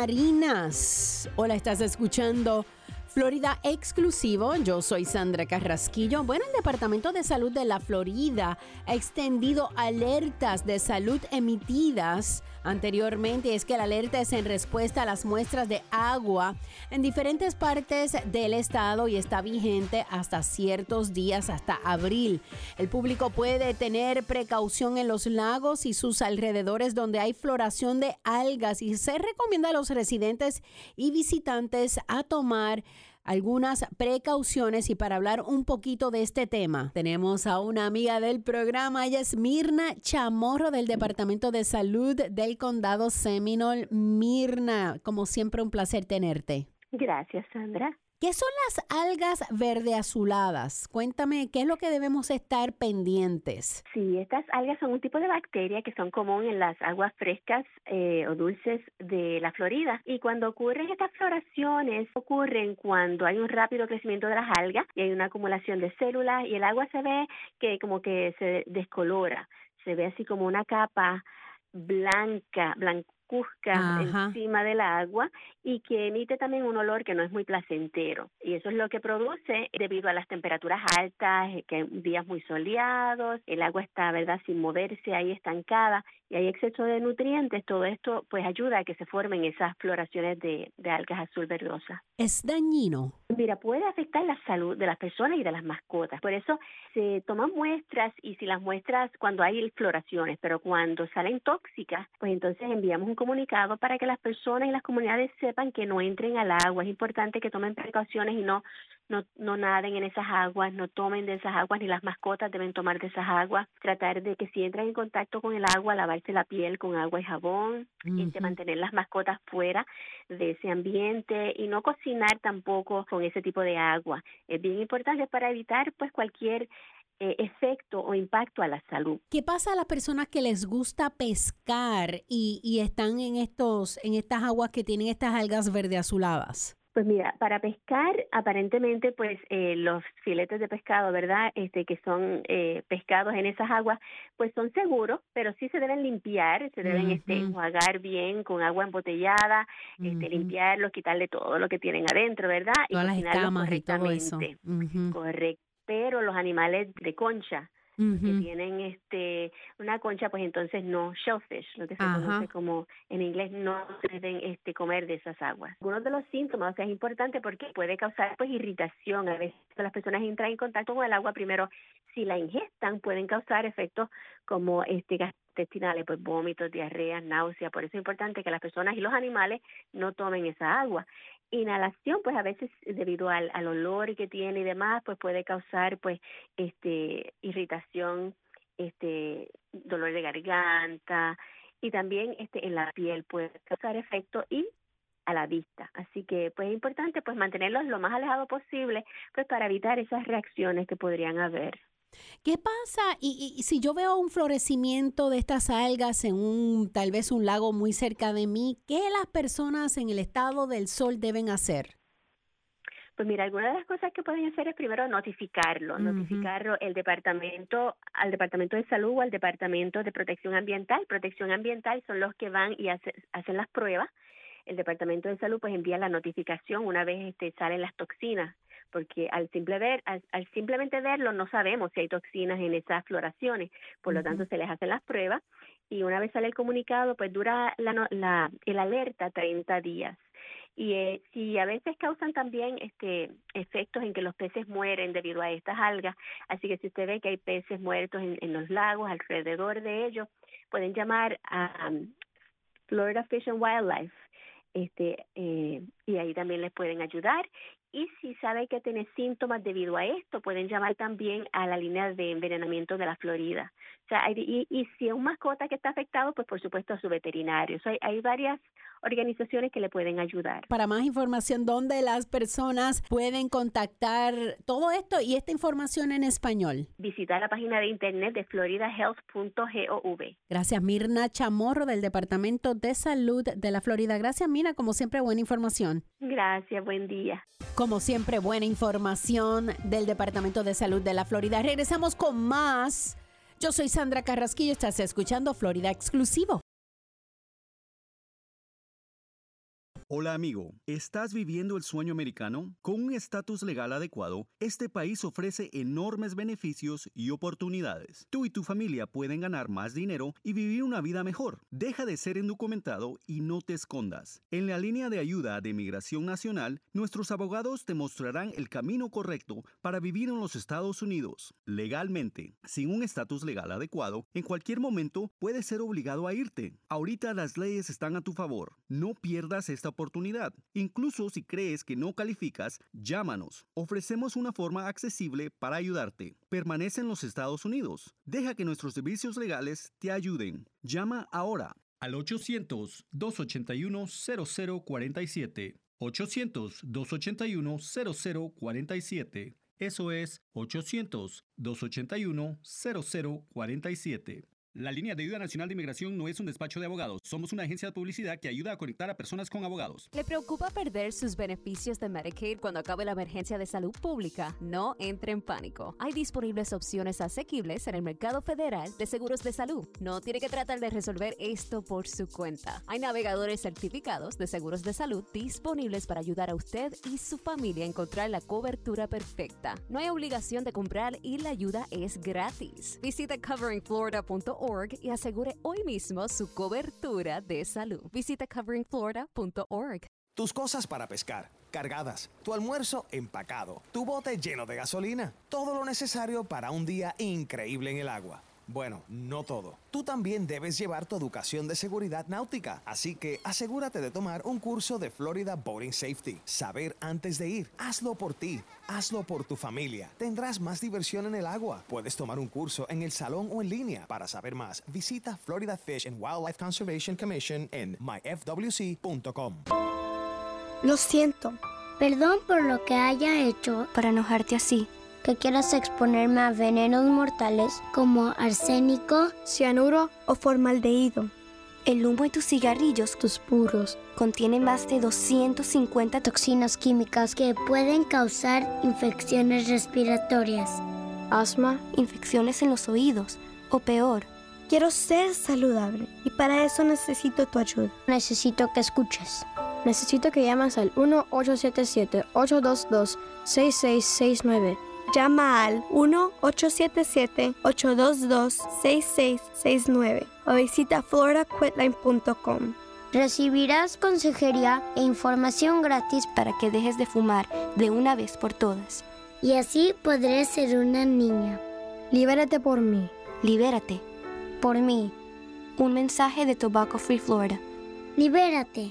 marinas. Hola, estás escuchando Florida Exclusivo. Yo soy Sandra Carrasquillo. Bueno, el Departamento de Salud de la Florida ha extendido alertas de salud emitidas anteriormente. Es que la alerta es en respuesta a las muestras de agua en diferentes partes del estado y está vigente hasta ciertos días, hasta abril. El público puede tener precaución en los lagos y sus alrededores donde hay floración de algas y se recomienda a los residentes y visitantes a tomar algunas precauciones. Y para hablar un poquito de este tema, tenemos a una amiga del programa. Ella es Mirna Chamorro del Departamento de Salud del Condado Seminole. Mirna, como siempre, un placer tenerte. Gracias, Sandra. ¿Qué son las algas verde azuladas? Cuéntame, ¿qué es lo que debemos estar pendientes? Sí, estas algas son un tipo de bacteria que son común en las aguas frescas eh, o dulces de la Florida. Y cuando ocurren estas floraciones, ocurren cuando hay un rápido crecimiento de las algas y hay una acumulación de células y el agua se ve que como que se descolora. Se ve así como una capa blanca, blanca. Ajá. Encima del agua y que emite también un olor que no es muy placentero, y eso es lo que produce debido a las temperaturas altas, que hay días muy soleados, el agua está, verdad, sin moverse ahí estancada y hay exceso de nutrientes. Todo esto pues ayuda a que se formen esas floraciones de, de algas azul verdosas. ¿Es dañino? Mira, puede afectar la salud de las personas y de las mascotas. Por eso se toman muestras, y si las muestras cuando hay floraciones, pero cuando salen tóxicas, pues entonces enviamos un comunicado para que las personas y las comunidades sepan que no entren al agua. Es importante que tomen precauciones y no No, no naden en esas aguas, no tomen de esas aguas, ni las mascotas deben tomar de esas aguas. Tratar de que si entran en contacto con el agua, lavarse la piel con agua y jabón, uh-huh. y de mantener las mascotas fuera de ese ambiente y no cocinar tampoco con ese tipo de agua. Es bien importante para evitar pues cualquier eh, efecto o impacto a la salud. ¿Qué pasa a las personas que les gusta pescar y, y están en estos en estas aguas que tienen estas algas verde azuladas? Pues mira, para pescar, aparentemente, pues eh, los filetes de pescado, ¿verdad?, este, que son eh, pescados en esas aguas, pues son seguros, pero sí se deben limpiar, se deben uh-huh. este, enjuagar bien con agua embotellada, uh-huh. este, limpiarlos, quitarle todo lo que tienen adentro, ¿verdad? Todas las escamas y todo eso. Uh-huh. Correcto. Pero los animales de concha, Uh-huh. que tienen este una concha, pues entonces no, shellfish, lo que se Ajá. conoce como en inglés, no deben este comer de esas aguas. Algunos de los síntomas, o sea, es importante porque puede causar pues irritación. A veces las personas entran en contacto con el agua, primero si la ingestan pueden causar efectos como este gastrointestinales, pues vómitos, diarreas, náuseas. Por eso es importante que las personas y los animales no tomen esa agua. Inhalación, pues a veces debido al, al olor que tiene y demás, pues puede causar pues este irritación, este dolor de garganta, y también este en la piel puede causar efecto y a la vista. Así que pues es importante pues mantenerlos lo más alejado posible pues para evitar esas reacciones que podrían haber. ¿Qué pasa? Y, y si yo veo un florecimiento de estas algas en un, tal vez un lago muy cerca de mí, ¿qué las personas en el estado del Sol deben hacer? Pues mira, algunas de las cosas que pueden hacer es primero notificarlo, uh-huh. notificarlo el departamento, al Departamento de Salud o al Departamento de Protección Ambiental. Protección Ambiental son los que van y hace, hacen las pruebas. El Departamento de Salud pues envía la notificación una vez este, salen las toxinas, porque al simple ver, al, al simplemente verlo no sabemos si hay toxinas en esas floraciones, por lo uh-huh. tanto se les hacen las pruebas y una vez sale el comunicado pues dura la, la el alerta treinta días. Y eh, si a veces causan también este efectos en que los peces mueren debido a estas algas, así que si usted ve que hay peces muertos en, en los lagos, alrededor de ellos, pueden llamar a um, Florida Fish and Wildlife, este eh, y ahí también les pueden ayudar. Y si sabe que tiene síntomas debido a esto, pueden llamar también a la línea de envenenamiento de la Florida. O sea, hay, y, y si es un mascota que está afectado, pues por supuesto a su veterinario. O sea, hay, hay varias organizaciones que le pueden ayudar. Para más información, ¿dónde las personas pueden contactar todo esto y esta información en español? Visitar la página de internet de florida health punto gov. Gracias, Mirna Chamorro, del Departamento de Salud de la Florida. Gracias, Mirna, como siempre, buena información. Gracias, buen día. Como siempre, buena información del Departamento de Salud de la Florida. Regresamos con más. Yo soy Sandra Carrasquillo, estás escuchando Florida Exclusivo. Hola amigo, ¿estás viviendo el sueño americano? Con un estatus legal adecuado, este país ofrece enormes beneficios y oportunidades. Tú y tu familia pueden ganar más dinero y vivir una vida mejor. Deja de ser indocumentado y no te escondas. En la línea de ayuda de Migración Nacional, nuestros abogados te mostrarán el camino correcto para vivir en los Estados Unidos legalmente. Sin un estatus legal adecuado, en cualquier momento puedes ser obligado a irte. Ahorita las leyes están a tu favor. No pierdas esta oportunidad. Incluso si crees que no calificas, llámanos. Ofrecemos una forma accesible para ayudarte. Permanece en los Estados Unidos. Deja que nuestros servicios legales te ayuden. Llama ahora al ochocientos, dos ochenta y uno, cero cero cuarenta y siete. ochocientos, dos ochenta y uno, cero cero cuarenta y siete. Eso es ochocientos, dos ochenta y uno, cero cero cuarenta y siete. La línea de ayuda nacional de inmigración no es un despacho de abogados. Somos una agencia de publicidad que ayuda a conectar a personas con abogados. ¿Le preocupa perder sus beneficios de Medicaid cuando acabe la emergencia de salud pública? No entre en pánico. Hay disponibles opciones asequibles en el mercado federal de seguros de salud. No tiene que tratar de resolver esto por su cuenta. Hay navegadores certificados de seguros de salud disponibles para ayudar a usted y su familia a encontrar la cobertura perfecta. No hay obligación de comprar y la ayuda es gratis. Visita covering florida punto org y asegure hoy mismo su cobertura de salud. Visita covering florida punto org. Tus cosas para pescar, cargadas, tu almuerzo empacado, tu bote lleno de gasolina, todo lo necesario para un día increíble en el agua. Bueno, no todo. Tú también debes llevar tu educación de seguridad náutica, así que asegúrate de tomar un curso de Florida Boating Safety. Saber antes de ir. Hazlo por ti. Hazlo por tu familia. Tendrás más diversión en el agua. Puedes tomar un curso en el salón o en línea. Para saber más, visita Florida Fish and Wildlife Conservation Commission en my f w c punto com. Lo siento. Perdón por lo que haya hecho para enojarte así. Que quieras exponerme a venenos mortales como arsénico, cianuro o formaldehído. El humo de tus cigarrillos, tus puros, contienen más de doscientas cincuenta toxinas químicas que pueden causar infecciones respiratorias, asma, infecciones en los oídos o peor. Quiero ser saludable y para eso necesito tu ayuda. Necesito que escuches. Necesito que llames al uno ocho siete siete, ocho dos dos, seis seis seis nueve. Llama al uno ocho siete siete, ocho dos dos, seis seis seis nueve o visita florida quitline punto com. Recibirás consejería e información gratis para que dejes de fumar de una vez por todas. Y así podré ser una niña. Libérate por mí. Libérate. Por mí. Un mensaje de Tobacco Free Florida. Libérate.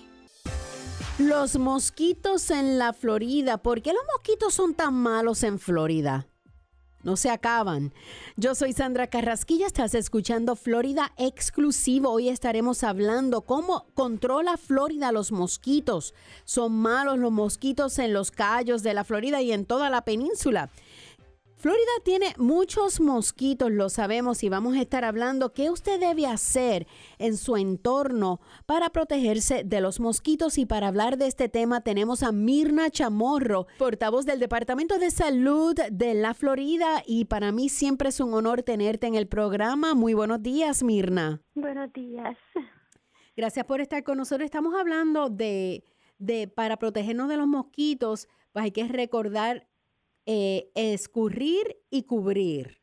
Los mosquitos en la Florida. ¿Por qué los mosquitos son tan malos en Florida? No se acaban. Yo soy Sandra Carrasquilla, estás escuchando Florida Exclusivo. Hoy estaremos hablando cómo controla Florida los mosquitos. Son malos los mosquitos en los cayos de la Florida y en toda la península. Florida tiene muchos mosquitos, lo sabemos, y vamos a estar hablando qué usted debe hacer en su entorno para protegerse de los mosquitos. Y para hablar de este tema tenemos a Mirna Chamorro, portavoz del Departamento de Salud de la Florida, y para mí siempre es un honor tenerte en el programa. Muy buenos días, Mirna. Buenos días. Gracias por estar con nosotros. Estamos hablando de, de para protegernos de los mosquitos, pues hay que recordar Eh, escurrir y cubrir.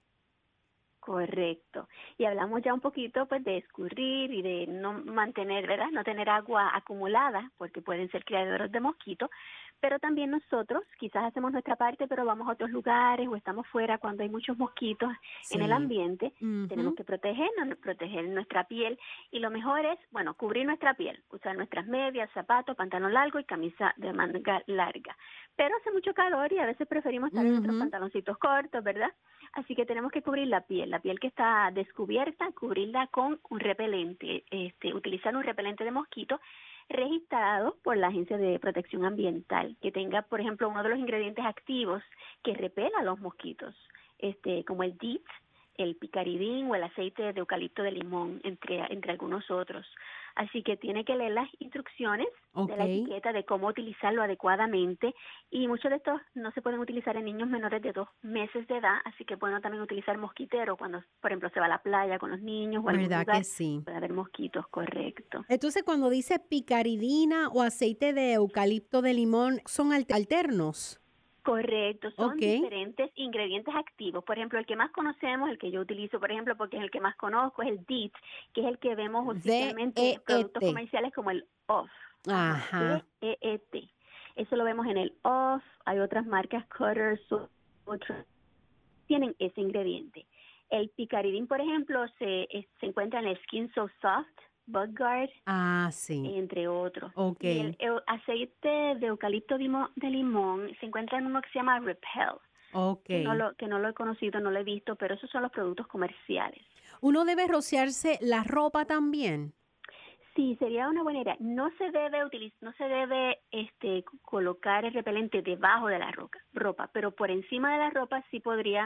Correcto. Y hablamos ya un poquito pues de escurrir y de no mantener, ¿verdad? No tener agua acumulada porque pueden ser criaderos de mosquitos, pero también nosotros quizás hacemos nuestra parte, pero vamos a otros lugares o estamos fuera cuando hay muchos mosquitos sí. en el ambiente. Uh-huh. Tenemos que protegernos, proteger nuestra piel y lo mejor es, bueno, cubrir nuestra piel, usar nuestras medias, zapatos, pantalón largo y camisa de manga larga. Pero hace mucho calor y a veces preferimos estar uh-huh. en nuestros pantaloncitos cortos, ¿verdad? Así que tenemos que cubrir la piel, la piel que está descubierta, cubrirla con un repelente, este, utilizar un repelente de mosquito registrado por la Agencia de Protección Ambiental, que tenga, por ejemplo, uno de los ingredientes activos que repela a los mosquitos, este, como el D E E T, el picaridín o el aceite de eucalipto de limón, entre, entre algunos otros. Así que tiene que leer las instrucciones okay. de la etiqueta de cómo utilizarlo adecuadamente y muchos de estos no se pueden utilizar en niños menores de dos meses de edad, así que bueno también utilizar mosquitero cuando, por ejemplo, se va a la playa con los niños o algún ¿verdad lugar, que sí? Puede haber mosquitos, correcto. Entonces, cuando dice picaridina o aceite de eucalipto de limón, ¿son alternos? Correcto, son okay. diferentes ingredientes activos. Por ejemplo, el que más conocemos, el que yo utilizo, por ejemplo, porque es el que más conozco, es el D E E T, que es el que vemos oficialmente en productos comerciales como el O F. Ajá. D E E T. Eso lo vemos en el O F. Hay otras marcas, Cutters, otras, tienen ese ingrediente. El picaridín, por ejemplo, se, se encuentra en el Skin So Soft, Bug Guard, ah, sí. entre otros. Okay. Y el, el aceite de eucalipto de, de limón se encuentra en uno que se llama Repel. Okay. Que no, lo, que no lo he conocido, no lo he visto, pero esos son los productos comerciales. ¿Uno debe rociarse la ropa también? Sí, sería una buena idea. No se debe utilizar, no se debe este, colocar el repelente debajo de la roca, ropa, pero por encima de la ropa sí podría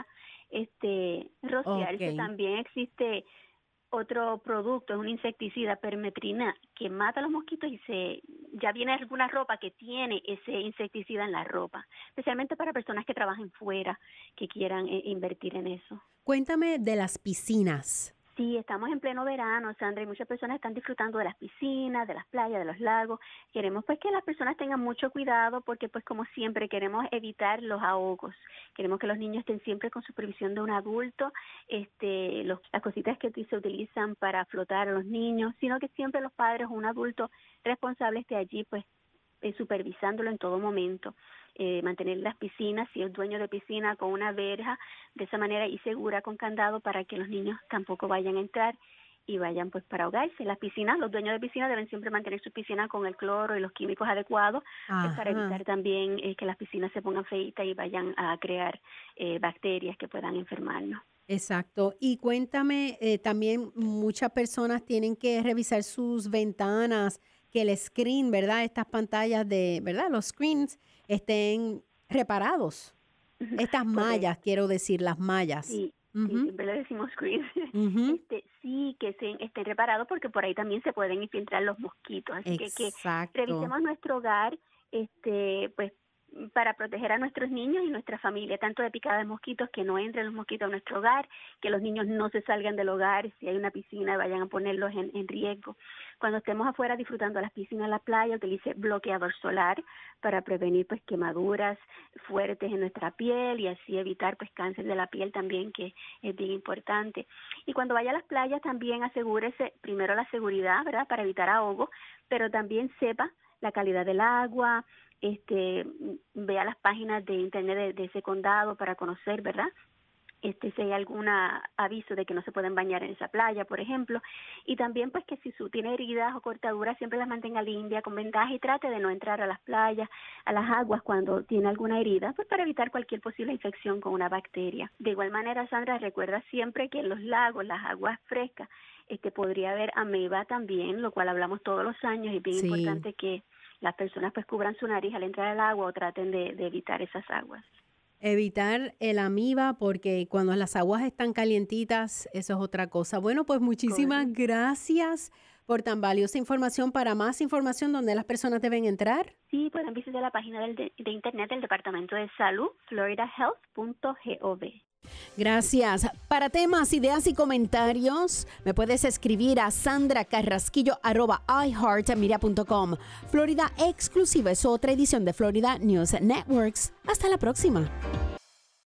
este, rociarse. Okay. También existe otro producto, es un insecticida, permetrina, que mata a los mosquitos y se ya viene alguna ropa que tiene ese insecticida en la ropa, especialmente para personas que trabajen fuera, que quieran eh, invertir en eso. Cuéntame de las piscinas. Sí, estamos en pleno verano, Sandra, y muchas personas están disfrutando de las piscinas, de las playas, de los lagos. Queremos pues que las personas tengan mucho cuidado porque pues como siempre queremos evitar los ahogos. Queremos que los niños estén siempre con supervisión de un adulto, este, los, las cositas que se utilizan para flotar a los niños, sino que siempre los padres o un adulto responsable esté allí pues eh, supervisándolo en todo momento. Eh, mantener las piscinas, si es dueño de piscina, con una verja de esa manera y segura con candado para que los niños tampoco vayan a entrar y vayan pues para ahogarse. Las piscinas, los dueños de piscina deben siempre mantener sus piscinas con el cloro y los químicos adecuados pues, para evitar también eh, que las piscinas se pongan feitas y vayan a crear eh, bacterias que puedan enfermarnos. Exacto. Y cuéntame, eh, también muchas personas tienen que revisar sus ventanas, que el screen, ¿verdad? Estas pantallas de, ¿verdad? Los screens estén reparados. Estas mallas, quiero decir, las mallas. Sí, uh-huh. sí siempre le decimos screens. Uh-huh. Este, sí, que se, estén reparados porque por ahí también se pueden infiltrar los mosquitos. Así que, que revisemos nuestro hogar, este, pues, para proteger a nuestros niños y nuestra familia, tanto de picada de mosquitos, que no entren los mosquitos a nuestro hogar, que los niños no se salgan del hogar, si hay una piscina vayan a ponerlos en, en riesgo. Cuando estemos afuera disfrutando de las piscinas en la playa, utilice bloqueador solar para prevenir pues quemaduras fuertes en nuestra piel y así evitar pues cáncer de la piel también, que es bien importante. Y cuando vaya a las playas también asegúrese primero la seguridad, ¿verdad?, para evitar ahogo, pero también sepa la calidad del agua, este vea las páginas de internet de, de ese condado para conocer, ¿verdad?, este si hay algún aviso de que no se pueden bañar en esa playa, por ejemplo, y también pues que si su tiene heridas o cortaduras siempre las mantenga limpias con vendaje y trate de no entrar a las playas, a las aguas cuando tiene alguna herida, pues para evitar cualquier posible infección con una bacteria. De igual manera, Sandra, recuerda siempre que en los lagos, las aguas frescas, este podría haber ameba también, lo cual hablamos todos los años y es bien sí. importante que las personas pues cubran su nariz al entrar al agua o traten de, de evitar esas aguas. Evitar el amiba porque cuando las aguas están calientitas, eso es otra cosa. Bueno, pues muchísimas Correcto. gracias por tan valiosa información. Para más información, ¿dónde las personas deben entrar? Sí, pueden visitar la página del de, de internet del Departamento de Salud, florida health punto gov. Gracias. Para temas, ideas y comentarios, me puedes escribir a sandracarrasquillo arroba iheartmedia punto com. Florida Exclusiva es otra edición de Florida News Networks. Hasta la próxima.